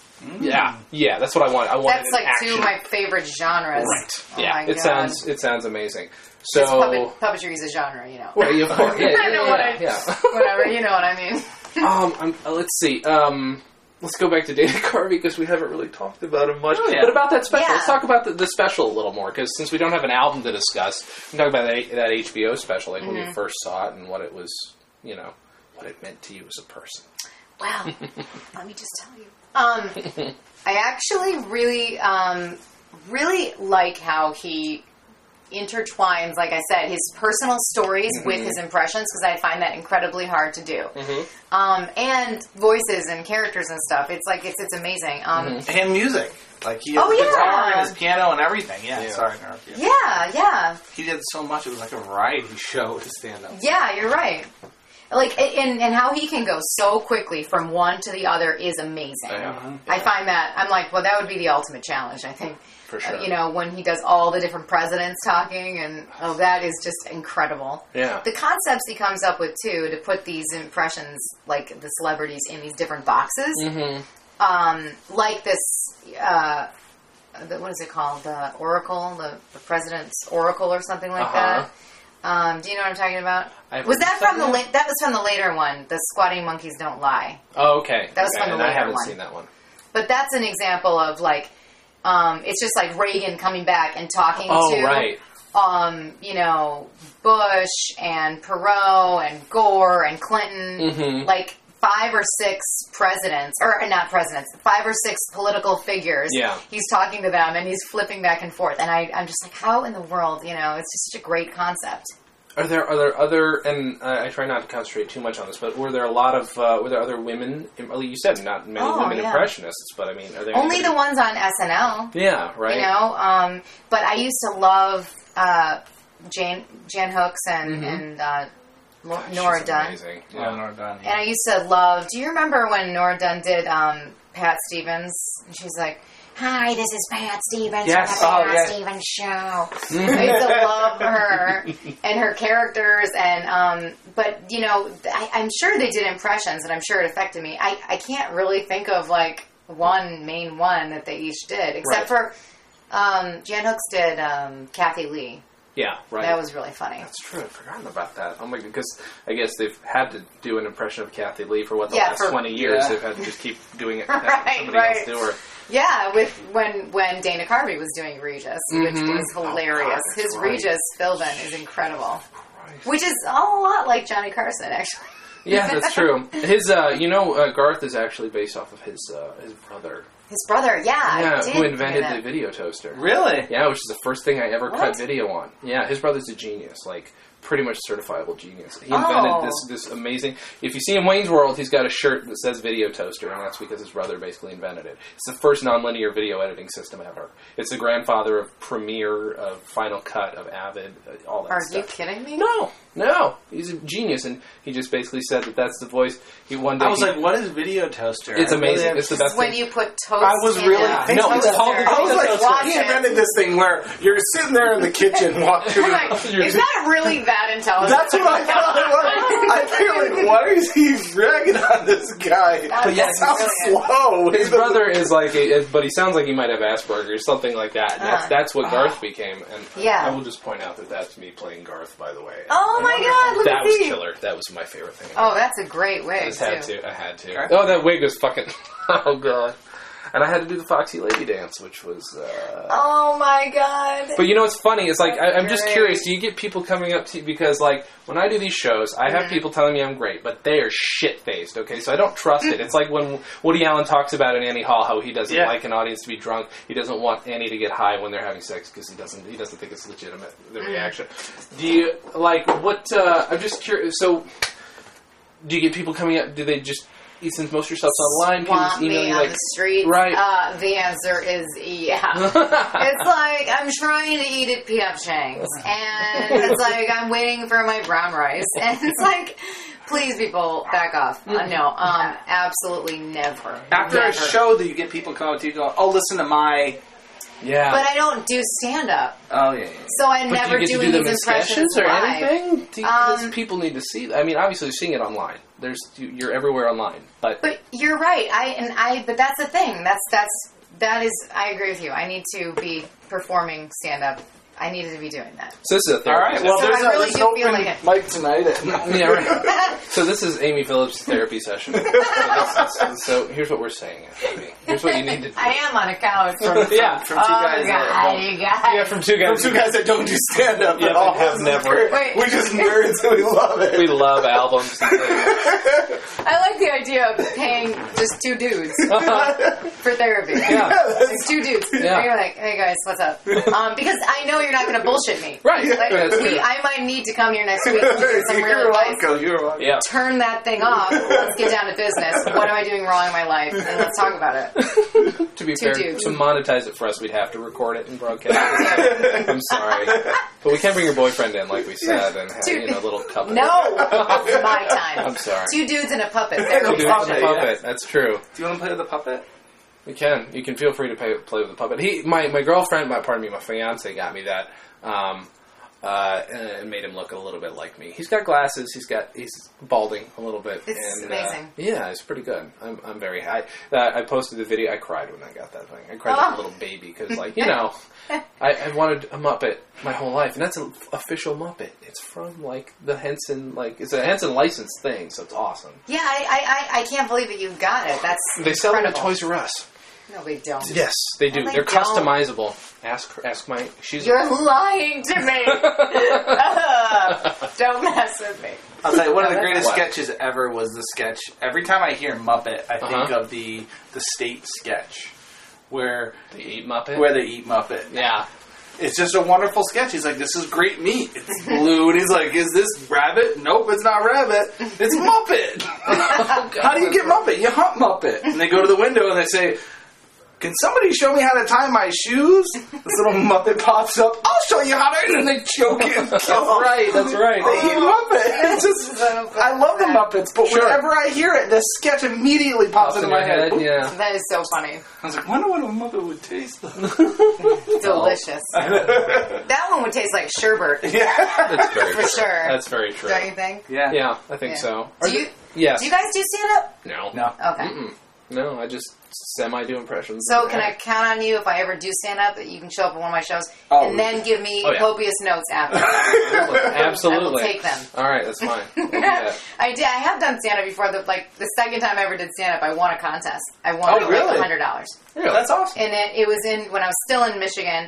Speaker 1: Yeah, that's what I want. I want
Speaker 4: That's two of my favorite genres.
Speaker 1: Right.
Speaker 4: Oh
Speaker 1: Yeah,
Speaker 4: my
Speaker 1: it
Speaker 4: God.
Speaker 1: sounds amazing.
Speaker 4: 'Cause
Speaker 1: So
Speaker 4: puppetry is a genre,
Speaker 1: Well, yeah, of course. Yeah,
Speaker 4: I know whatever, you know what I mean.
Speaker 1: Let's see. Let's go back to Dana Carvey because we haven't really talked about him much.
Speaker 4: Oh, yeah.
Speaker 1: But about that special,
Speaker 4: Yeah.
Speaker 1: let's talk about the special a little more because since we don't have an album to discuss, we can talk about that HBO special, when you first saw it and what it was,
Speaker 2: what it meant to you as a person.
Speaker 4: Well, let me just tell you. I actually really like how he intertwines, like I said, his personal stories with his impressions, because I find that incredibly hard to do. And voices and characters and stuff. It's like it's amazing.
Speaker 7: And music. Like he has guitar and his piano and everything. Yeah. Sorry, to interrupt you.
Speaker 4: Yeah.
Speaker 7: He did so much. It was like a variety show to stand up.
Speaker 4: Yeah, you're right. Like, and how he can go so quickly from one to the other is amazing. I find that, I'm like, well, that would be the ultimate challenge, I think.
Speaker 2: For sure.
Speaker 4: When he does all the different presidents talking, and that is just incredible.
Speaker 2: Yeah.
Speaker 4: The concepts he comes up with, too, to put these impressions, like the celebrities, in these different boxes. Like this, what is it called? The Oracle? The President's Oracle or something like that. Do you know what I'm talking about? Was that from that was from the later one, The Squatting Monkeys Don't Lie.
Speaker 2: Oh, okay.
Speaker 4: That was from the later one.
Speaker 2: I haven't seen that one.
Speaker 4: But that's an example of, like, it's just like Reagan coming back and talking to, Bush and Perot and Gore and Clinton, like 5 or 6 presidents, or not presidents, 5 or 6 political figures.
Speaker 2: Yeah.
Speaker 4: He's talking to them and he's flipping back and forth. And I'm just like, how in the world, it's just such a great concept.
Speaker 2: Are there other, and I try not to concentrate too much on this, but were there other women, well, you said not many women impressionists, but I mean, are there
Speaker 4: only the ones on SNL?
Speaker 2: Yeah, right.
Speaker 4: But I used to love Jan Hooks and Nora Dunn.
Speaker 2: Amazing.
Speaker 7: Yeah, Nora Dunn.
Speaker 4: And I used to love, do you remember when Nora Dunn did Pat Stevens? And she's like, "Hi, this is Pat Stevens from the Pat Stevens Show." I used to love her and her characters, and but I'm sure they did impressions, and I'm sure it affected me. I can't really think of like one main one that they each did, except for Jan Hooks did Kathy Lee.
Speaker 2: Yeah, right.
Speaker 4: That was really funny.
Speaker 2: That's true. I've forgotten about that. Oh my god, because I guess they've had to do an impression of Kathy Lee for the last 20 years. They've had to just keep doing it. Somebody else do her.
Speaker 4: Yeah, with when Dana Carvey was doing Regis, which was hilarious.
Speaker 2: God,
Speaker 4: his Regis fill-in is incredible. Which is a lot like Johnny Carson, actually.
Speaker 2: Yeah, that's true. His, Garth is actually based off of his brother.
Speaker 4: His brother,
Speaker 2: yeah, who invented the video toaster.
Speaker 7: Really?
Speaker 2: Yeah, which is the first thing I ever cut video on. Yeah, his brother's a genius, like pretty much certifiable genius. He invented this amazing. If you see in Wayne's World, he's got a shirt that says video toaster, and that's because his brother basically invented it. It's the first nonlinear video editing system ever. It's the grandfather of Premiere, of Final Cut, of Avid, all that stuff.
Speaker 4: Are you kidding me?
Speaker 2: No, he's a genius, and he just basically said that that's the voice. I
Speaker 7: was like, what is video toaster?
Speaker 2: It's amazing. It's the best
Speaker 4: when
Speaker 2: thing.
Speaker 4: you put toast
Speaker 7: I was really
Speaker 4: in
Speaker 7: no, it's called the video toaster. He invented this thing where you're sitting there in the kitchen watching.
Speaker 4: Is that really that intelligent?
Speaker 7: That's what I thought it was. I feel like, why is he ragging on this guy?
Speaker 2: But yeah,
Speaker 7: sounds slow.
Speaker 2: His brother is like, but he sounds like he might have Asperger's, something like that. And that's what Garth became. And I will just point out that that's me playing Garth, by the way.
Speaker 4: Oh my God! Look
Speaker 2: that was killer. That was my favorite thing.
Speaker 4: Oh, that's a great wig.
Speaker 2: I had to. Oh, that wig was fucking. Oh God. And I had to do the Foxy Lady dance, which was...
Speaker 4: Oh, my God.
Speaker 2: But it's funny. It's like, I'm just curious. Do you get people coming up to you? Because, like, when I do these shows, I have people telling me I'm great, but they are shit-faced, okay? So I don't trust it. It's like when Woody Allen talks about in Annie Hall how he doesn't like an audience to be drunk. He doesn't want Annie to get high when they're having sex because he doesn't think it's legitimate, the reaction. Do you, like, what... I'm just curious. So, do you get people coming up? Do they just... Since most of your stuff's online, people just email you
Speaker 4: on the street.
Speaker 2: Right.
Speaker 4: The answer is yeah. It's like I'm trying to eat at P.F. Chang's, and it's like I'm waiting for my brown rice, and it's like, please, people, back off. No, absolutely never.
Speaker 7: After a show, that you get people coming to you, going, "Oh, listen to my."
Speaker 2: Yeah.
Speaker 4: But I don't do stand-up.
Speaker 7: Oh, yeah.
Speaker 4: So I'm never doing these impressions
Speaker 2: or
Speaker 4: live.
Speaker 2: Anything? Because people need to see. I mean, obviously, you're seeing it online. You're everywhere online. But
Speaker 4: you're right. But that's the thing. That is. I agree with you. I need to be performing stand-up I needed to be doing that.
Speaker 2: So this is a therapy.
Speaker 7: All right. Well,
Speaker 4: So
Speaker 7: there's
Speaker 4: I really
Speaker 7: an
Speaker 4: do feel
Speaker 7: open
Speaker 4: like it.
Speaker 7: mic tonight.
Speaker 2: Yeah, right. So this is Amy Phillips' therapy session. So here's what we're saying, Amy. Here's what you need to do.
Speaker 4: I am on a couch.
Speaker 7: From two guys.
Speaker 4: You guys.
Speaker 2: Yeah, from two guys.
Speaker 7: From two guys that don't do stand up at all.
Speaker 2: Have never.
Speaker 4: Wait.
Speaker 7: We just nerds and we love it.
Speaker 2: We love albums and things.
Speaker 4: I like the idea of paying just two dudes for therapy.
Speaker 2: Yeah.
Speaker 4: Like two dudes.
Speaker 2: Yeah.
Speaker 4: And you're like, hey guys, what's up? Because I know you're not going to bullshit me.
Speaker 2: Right.
Speaker 4: Like,
Speaker 2: That's true.
Speaker 4: I might need to come here next week and give some real advice.
Speaker 7: You're welcome.
Speaker 2: Yeah.
Speaker 4: Turn that thing off. Let's get down to business. What am I doing wrong in my life? And let's talk about it.
Speaker 2: To be
Speaker 4: Two
Speaker 2: fair,
Speaker 4: dudes.
Speaker 2: to monetize it for us, we'd have to record it and broadcast it. I'm sorry. But we can bring your boyfriend in, like we said, and have, a little couple.
Speaker 4: No, it's my time.
Speaker 2: I'm sorry.
Speaker 4: Two dudes and a puppet.
Speaker 2: Two
Speaker 4: Therapy
Speaker 2: dudes and a
Speaker 4: session.
Speaker 2: puppet. That's true.
Speaker 7: Do you want to play with the puppet?
Speaker 2: You can. You can feel free to play with the puppet. My girlfriend, my fiance got me that, and made him look a little bit like me. He's got glasses. He's balding a little bit.
Speaker 4: It's
Speaker 2: and,
Speaker 4: amazing.
Speaker 2: Yeah, it's pretty good. I'm very high. I posted the video. I cried when I got that thing. I cried like a little baby because, I wanted a Muppet my whole life, and that's an official Muppet. It's from the Henson, it's a Henson licensed thing, so it's awesome.
Speaker 4: Yeah, I can't believe that you got it. That's
Speaker 2: They sell them at
Speaker 4: incredible.
Speaker 2: Toys R Us.
Speaker 4: No, they don't.
Speaker 2: Yes, they do.
Speaker 4: No, they
Speaker 2: They're
Speaker 4: don't.
Speaker 2: customizable. Ask my.
Speaker 4: You're lying to me. Don't mess with me.
Speaker 7: I'll tell you, one of the
Speaker 4: No,
Speaker 7: greatest
Speaker 2: what?
Speaker 7: sketches ever was the sketch. Every time I hear Muppet, I think of the state sketch where
Speaker 2: They eat Muppet?
Speaker 7: Where they eat Muppet.
Speaker 2: Yeah.
Speaker 7: It's just a wonderful sketch. He's like, this is great meat. It's blue. And he's like, is this rabbit? Nope, it's not rabbit. It's Muppet. How do you get Muppet? You hunt Muppet. And they go to the window and they say, can somebody show me how to tie my shoes? This little Muppet pops up. I'll show you how to. And they choke him.
Speaker 2: That's right. That's right.
Speaker 7: They eat Muppet. It's just, I love the Muppets, but whenever I hear it, the sketch immediately pops into my head.
Speaker 2: Yeah.
Speaker 4: That is so funny.
Speaker 7: I was like, I wonder what a Muppet would taste like.
Speaker 4: Delicious. That one would taste like sherbet.
Speaker 7: Yeah.
Speaker 2: That's very
Speaker 4: For
Speaker 2: true.
Speaker 4: sure.
Speaker 2: That's very true.
Speaker 4: Don't you think?
Speaker 7: Yeah.
Speaker 2: Yeah, I think so.
Speaker 4: Do you?
Speaker 2: Yes.
Speaker 4: Do you guys do stand up?
Speaker 2: No.
Speaker 7: No.
Speaker 4: Okay.
Speaker 2: Mm-mm. No, I just semi-do impressions.
Speaker 4: So can I count on you if I ever do stand up that you can show up at one of my shows and then give me copious notes after?
Speaker 2: Absolutely.
Speaker 4: I will take them.
Speaker 2: All right, that's fine. We'll do that.
Speaker 4: I have done stand up before. The second time I ever did stand up, I won a contest. I won
Speaker 7: really?
Speaker 4: $100.
Speaker 2: Really?
Speaker 7: That's awesome.
Speaker 4: And it was when I was still in Michigan,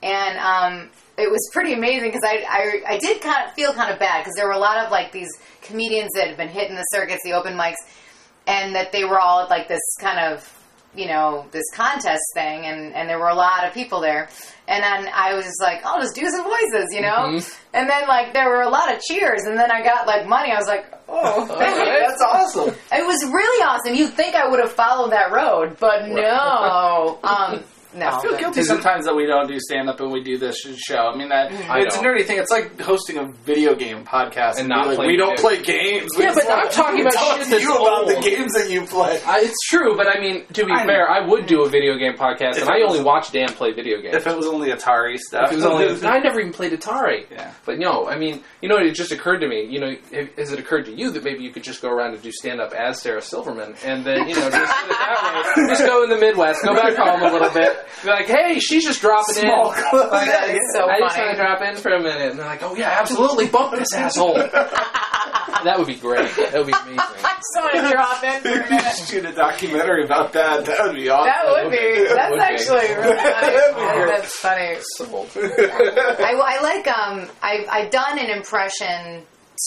Speaker 4: and it was pretty amazing because I did feel kind of bad because there were a lot of these comedians that had been hitting the circuits, the open mics, and that they were all at this kind of this contest thing, and there were a lot of people there, and then I was just like, I'll just do some voices,
Speaker 2: Mm-hmm.
Speaker 4: and then there were a lot of cheers, and then I got money. I was like, oh,
Speaker 7: That's awesome.
Speaker 4: it was really awesome. You'd think I would have followed that road, but no. No.
Speaker 7: I feel guilty sometimes that we don't do stand-up and we do this show. I mean, it's a nerdy thing. It's like hosting a video game podcast.
Speaker 2: And not playing
Speaker 7: we don't
Speaker 2: games.
Speaker 7: play games.
Speaker 2: Yeah, but I'm talking about shit that's
Speaker 7: you about the
Speaker 2: old.
Speaker 7: games that you play.
Speaker 2: It's true, but I mean, to be fair, I would do a video game podcast, and I only watch Dan play video games.
Speaker 7: If it was only Atari stuff.
Speaker 2: If it was only, I never even played Atari.
Speaker 7: Yeah.
Speaker 2: But no, I mean, it just occurred to me, has it occurred to you that maybe you could just go around and do stand-up as Sarah Silverman, and then, just do it that way. Just go in the Midwest, go back home a little bit, be like, hey, she's just dropping in.
Speaker 4: That is so
Speaker 2: I just
Speaker 4: funny.
Speaker 2: want to drop in for a minute. And they're like, oh yeah, absolutely, bump this asshole. That would be great. That would be amazing.
Speaker 4: I just want to drop in for a minute.
Speaker 7: Shoot a documentary about that. That would be awesome.
Speaker 4: That would be. That's actually really funny. That's funny.
Speaker 2: So,
Speaker 4: I like I've done an impression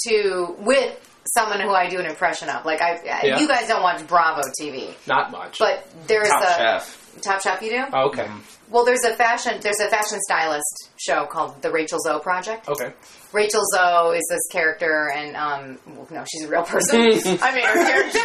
Speaker 4: with someone who I do an impression of. You guys don't watch Bravo TV.
Speaker 2: not much.
Speaker 4: But there's
Speaker 7: Top
Speaker 4: a
Speaker 7: Chef.
Speaker 4: Top Chef. You do?
Speaker 2: Oh, okay.
Speaker 4: Well, there's a fashion stylist show called The Rachel Zoe Project.
Speaker 2: Okay.
Speaker 4: Rachel Zoe is this character, and no, she's a real person. I mean, her character.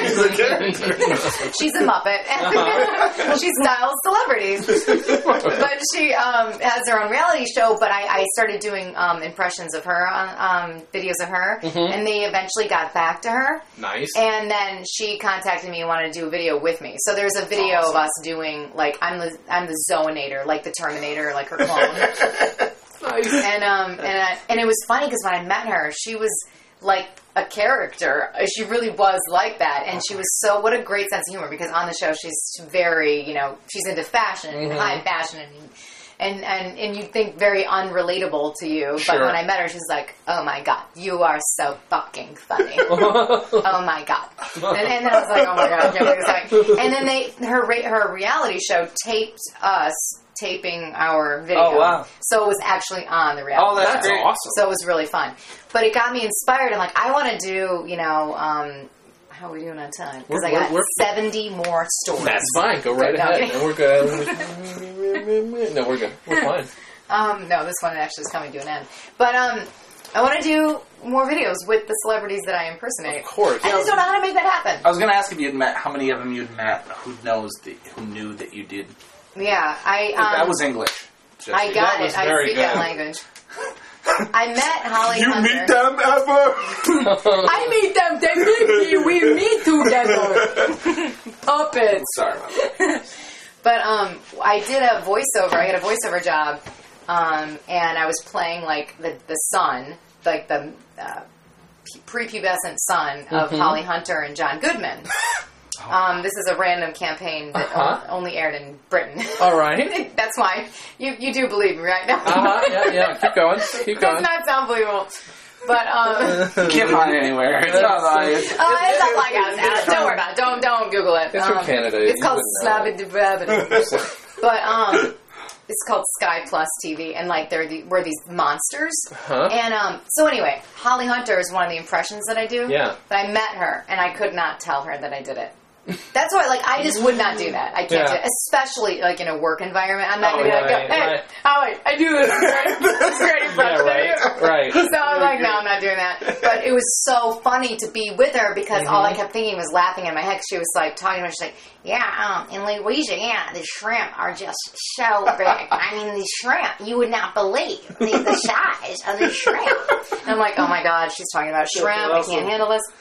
Speaker 4: She's a Muppet. She styles celebrities, but she has her own reality show. But I started doing impressions of her, videos of her, and they eventually got back to her.
Speaker 2: Nice.
Speaker 4: And then she contacted me and wanted to do a video with me. So there's a video of us doing I'm the Zoinator, like the Terminator, like her clone.
Speaker 2: Nice.
Speaker 4: And it was funny because when I met her, she was like a character. She really was like that, and she was what a great sense of humor. Because on the show, she's very she's into fashion and high fashion and you'd think very unrelatable to you.
Speaker 1: Sure.
Speaker 4: But when I met her, she's like, "Oh my god, you are so fucking funny." Oh my god. And then I was like, "Oh my god, I can't believe this." And then her reality show taped us taping our video.
Speaker 7: Oh, wow.
Speaker 4: So it was actually on the reality show.
Speaker 7: That's great.
Speaker 1: Awesome.
Speaker 4: So it was really fun. But it got me inspired. I'm like, I want to do, how are we doing on time? Because I got 70 more stories.
Speaker 1: That's fine. Go right ahead.
Speaker 4: Okay.
Speaker 1: And we're good. No, we're good. We're fine.
Speaker 4: No, this one actually is coming to an end. But I want to do more videos with the celebrities that I impersonate.
Speaker 1: Of course.
Speaker 4: I just don't know how to make that happen.
Speaker 7: I was going to ask if you'd met, how many of them you'd met who knew that you did.
Speaker 4: Yeah,
Speaker 7: that was English.
Speaker 4: I got
Speaker 1: that was
Speaker 4: it. I
Speaker 1: very
Speaker 4: speak
Speaker 1: good.
Speaker 4: that language. I met Holly Hunter.
Speaker 7: meet them ever?
Speaker 4: I meet them. They meet me. We meet together. Puppets.
Speaker 7: Sorry about that.
Speaker 4: But I did a voiceover. I had a voiceover job, and I was playing like the son, like the prepubescent son of Holly Hunter and John Goodman. This is a random campaign that only aired in Britain.
Speaker 1: All right.
Speaker 4: That's why you do believe me, right?
Speaker 1: Yeah. Keep going.
Speaker 4: Does not sound believable. But
Speaker 7: You can't find it anywhere. It's not obvious.
Speaker 4: it's not like us. Don't worry about it. Don't Google it.
Speaker 1: It's from Canada.
Speaker 4: It's called
Speaker 1: You wouldn't know.
Speaker 4: But it's called Sky Plus TV, and like we're these monsters. And so anyway, Holly Hunter is one of the impressions that I do.
Speaker 1: Yeah.
Speaker 4: But I met her, and I could not tell her that I did it. That's why, like, I just would not do that. I can't do it, especially like in a work environment. I'm not going to be like, hey, Holly, I do this. It's great impression of you.
Speaker 1: Right.
Speaker 4: So I'm like, no, I'm not doing that. But it was so funny to be with her because all I kept thinking was laughing in my head. She was like talking to me. She's like, yeah, in Louisiana, the shrimp are just so big. I mean, the shrimp, you would not believe the size of the shrimp. And I'm like, oh my God, she's talking about shrimp. I can't handle this.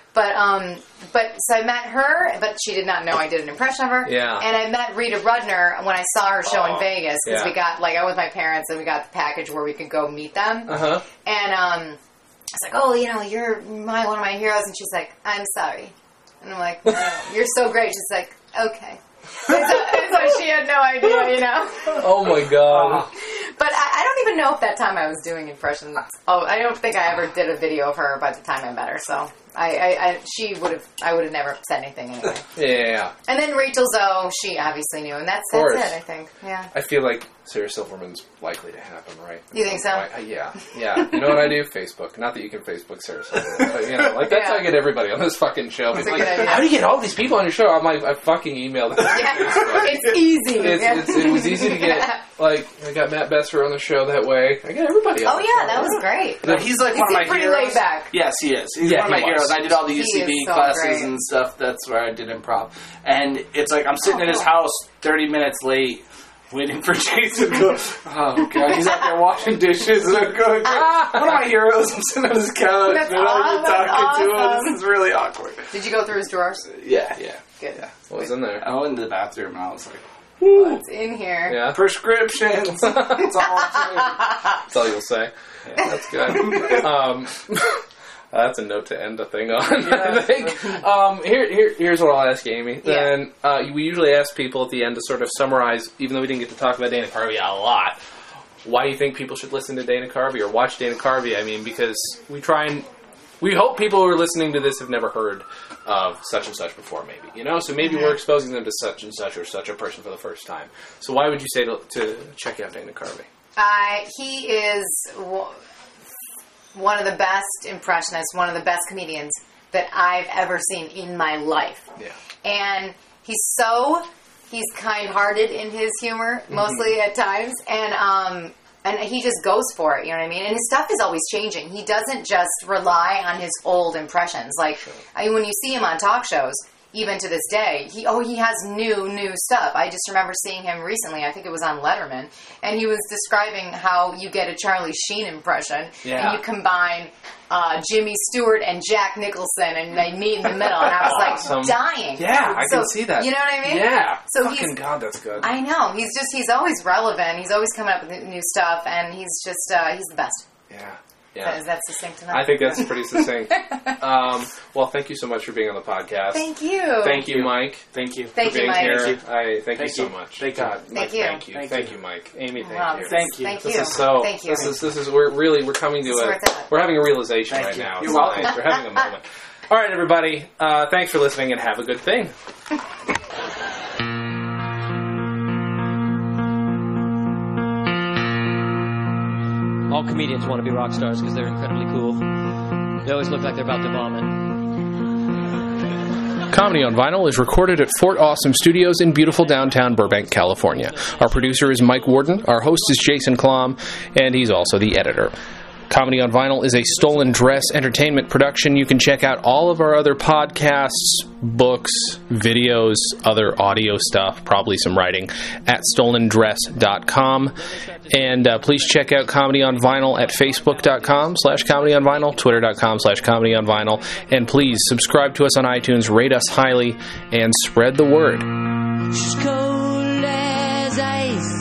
Speaker 4: But so I met her, but she did not know I did an impression of her.
Speaker 1: Yeah.
Speaker 4: And I met Rita Rudner when I saw her show in Vegas because
Speaker 1: yeah.
Speaker 4: we got I went with my parents and we got the package where we could go meet them. And I was like, oh, you're one of my heroes, and she's like, I'm sorry, and I'm like, you're so great. She's like, okay. So she had no idea,
Speaker 1: Oh my God.
Speaker 4: But I don't even know if that time I was doing impressions. I don't think I ever did a video of her by the time I met her. So I would have never said anything anyway.
Speaker 1: Yeah.
Speaker 4: And then Rachel Zoe, she obviously knew, and that's it. I think. Yeah.
Speaker 1: I feel like Sarah Silverman's likely to happen, right?
Speaker 4: You think so?
Speaker 1: Yeah. You know what I do? Facebook. Not that you can Facebook Sarah Silverman, but that's how I get everybody on this fucking show.
Speaker 4: That's a
Speaker 1: like,
Speaker 4: good idea.
Speaker 1: how do you get all these people on your show? I'm like, I fucking emailed them.
Speaker 4: It's easy.
Speaker 1: It was easy to get. Like, I got Matt Besser on the show that way. I got everybody on the show.
Speaker 4: That was great.
Speaker 7: No, he's like one of my
Speaker 4: pretty
Speaker 7: heroes.
Speaker 4: laid back.
Speaker 7: Yes, he is. He's one of my heroes. I did all the UCB
Speaker 4: is so
Speaker 7: classes
Speaker 4: great.
Speaker 7: and stuff. That's where I did improv. And it's like I'm sitting in his house 30 minutes late waiting for Jason to go, oh, God, he's out there washing dishes. And I'm going, one of my heroes. I'm sitting on his couch.
Speaker 4: That's
Speaker 7: and I'm talking to
Speaker 4: awesome.
Speaker 7: him. This is really awkward.
Speaker 4: Did you go through his drawers?
Speaker 7: Yeah.
Speaker 4: Good.
Speaker 7: Yeah.
Speaker 1: What was in there?
Speaker 7: I went into the bathroom and I was like,
Speaker 4: What's in here?
Speaker 1: Yeah.
Speaker 7: Prescriptions. That's all I'm saying.
Speaker 1: That's all you'll say. Yeah. That's good. That's a note to end the thing on, I think. Here's what I'll ask Amy. Then we usually ask people at the end to sort of summarize, even though we didn't get to talk about Dana Carvey a lot, why you think people should listen to Dana Carvey or watch Dana Carvey. I mean, because we hope people who are listening to this have never heard of such and such before, maybe. So maybe we're exposing them to such and such or such a person for the first time. So why would you say to check out Dana Carvey?
Speaker 4: He is one of the best impressionists, one of the best comedians that I've ever seen in my life.
Speaker 1: Yeah.
Speaker 4: And he's kind-hearted in his humor, mostly at times, and he just goes for it, you know what I mean? And his stuff is always changing. He doesn't just rely on his old impressions. Like, when you see him on talk shows, even to this day, he has new stuff. I just remember seeing him recently, I think it was on Letterman, and he was describing how you get a Charlie Sheen impression, and you combine Jimmy Stewart and Jack Nicholson, and they meet in the middle, and I was like dying.
Speaker 1: Yeah, I can see that.
Speaker 4: You know what I mean?
Speaker 1: Yeah.
Speaker 4: So
Speaker 1: God, that's good.
Speaker 4: I know. He's always relevant. He's always coming up with new stuff, and he's the best.
Speaker 1: Yeah.
Speaker 2: Yeah.
Speaker 4: Is that succinct enough?
Speaker 2: I think that's pretty succinct. Well, thank you so much for being on the podcast.
Speaker 4: Thank you.
Speaker 2: Thank you, Mike.
Speaker 7: Thank you.
Speaker 2: For being
Speaker 4: Mike.
Speaker 2: here. Thank you so much.
Speaker 7: Thank
Speaker 2: God,
Speaker 7: you.
Speaker 2: Mike,
Speaker 4: Thank you.
Speaker 2: Thank you, Mike. Amy, thank
Speaker 4: Wow,
Speaker 2: you.
Speaker 7: Thank you.
Speaker 4: Thank
Speaker 2: This
Speaker 4: you.
Speaker 2: is so.
Speaker 4: Thank you.
Speaker 2: This is we're coming to we're having a realization
Speaker 7: Thank
Speaker 2: right
Speaker 7: you.
Speaker 2: now.
Speaker 7: You're
Speaker 2: It's
Speaker 7: welcome.
Speaker 2: nice. We're having a moment. All right, everybody. Thanks for listening, and have a good thing.
Speaker 12: All comedians want to be rock stars because they're incredibly cool. They always look like they're about to vomit.
Speaker 1: Comedy on Vinyl is recorded at Fort Awesome Studios in beautiful downtown Burbank, California. Our producer is Mike Warden, our host is Jason Klom, and he's also the editor. Comedy on Vinyl is a Stolen Dress entertainment production. You can check out all of our other podcasts, books, videos, other audio stuff, probably some writing, at stolendress.com. And please check out Comedy on Vinyl at facebook.com/Comedy on Vinyl, twitter.com/Comedy on Vinyl. And please subscribe to us on iTunes, rate us highly, and spread the word.
Speaker 9: She's cold as ice.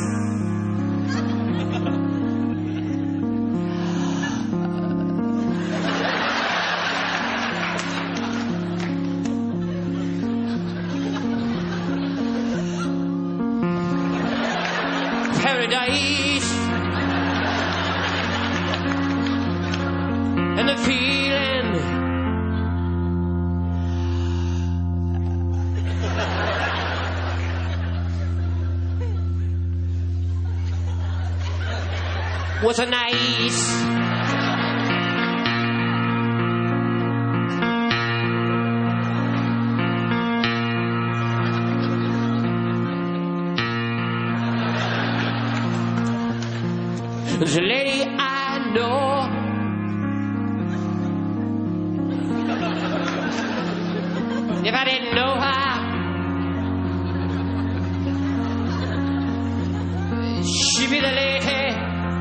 Speaker 9: Paradise and the feeling was a nice there's a lady I know. If I didn't know her, she'd be the lady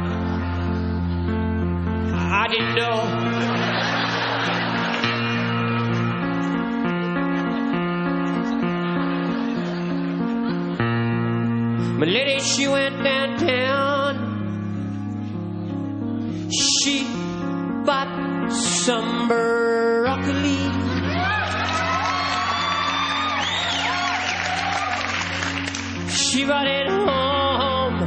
Speaker 9: I didn't know. My lady, she went downtown. She bought some broccoli. She brought it home.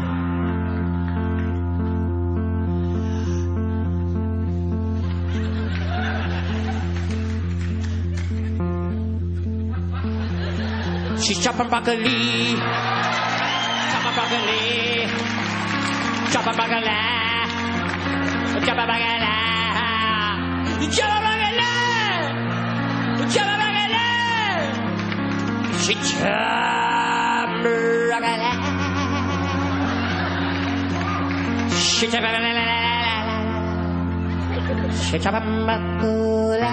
Speaker 9: She's chopping broccoli. Chopping broccoli. Chopping broccoli. Choppa bagala, choppa bagala, choppa bagala, she choppa bagala, she choppa bagala, she choppa bagala,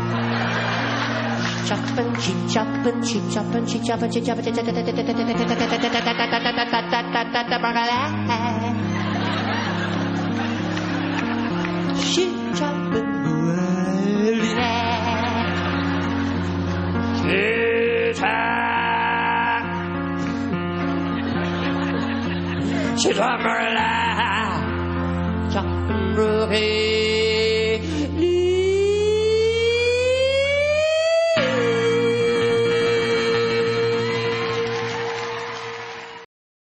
Speaker 9: choppin', she choppin', she choppin', she choppin', she choppin', bagala. She chopping she's chopping broccoli.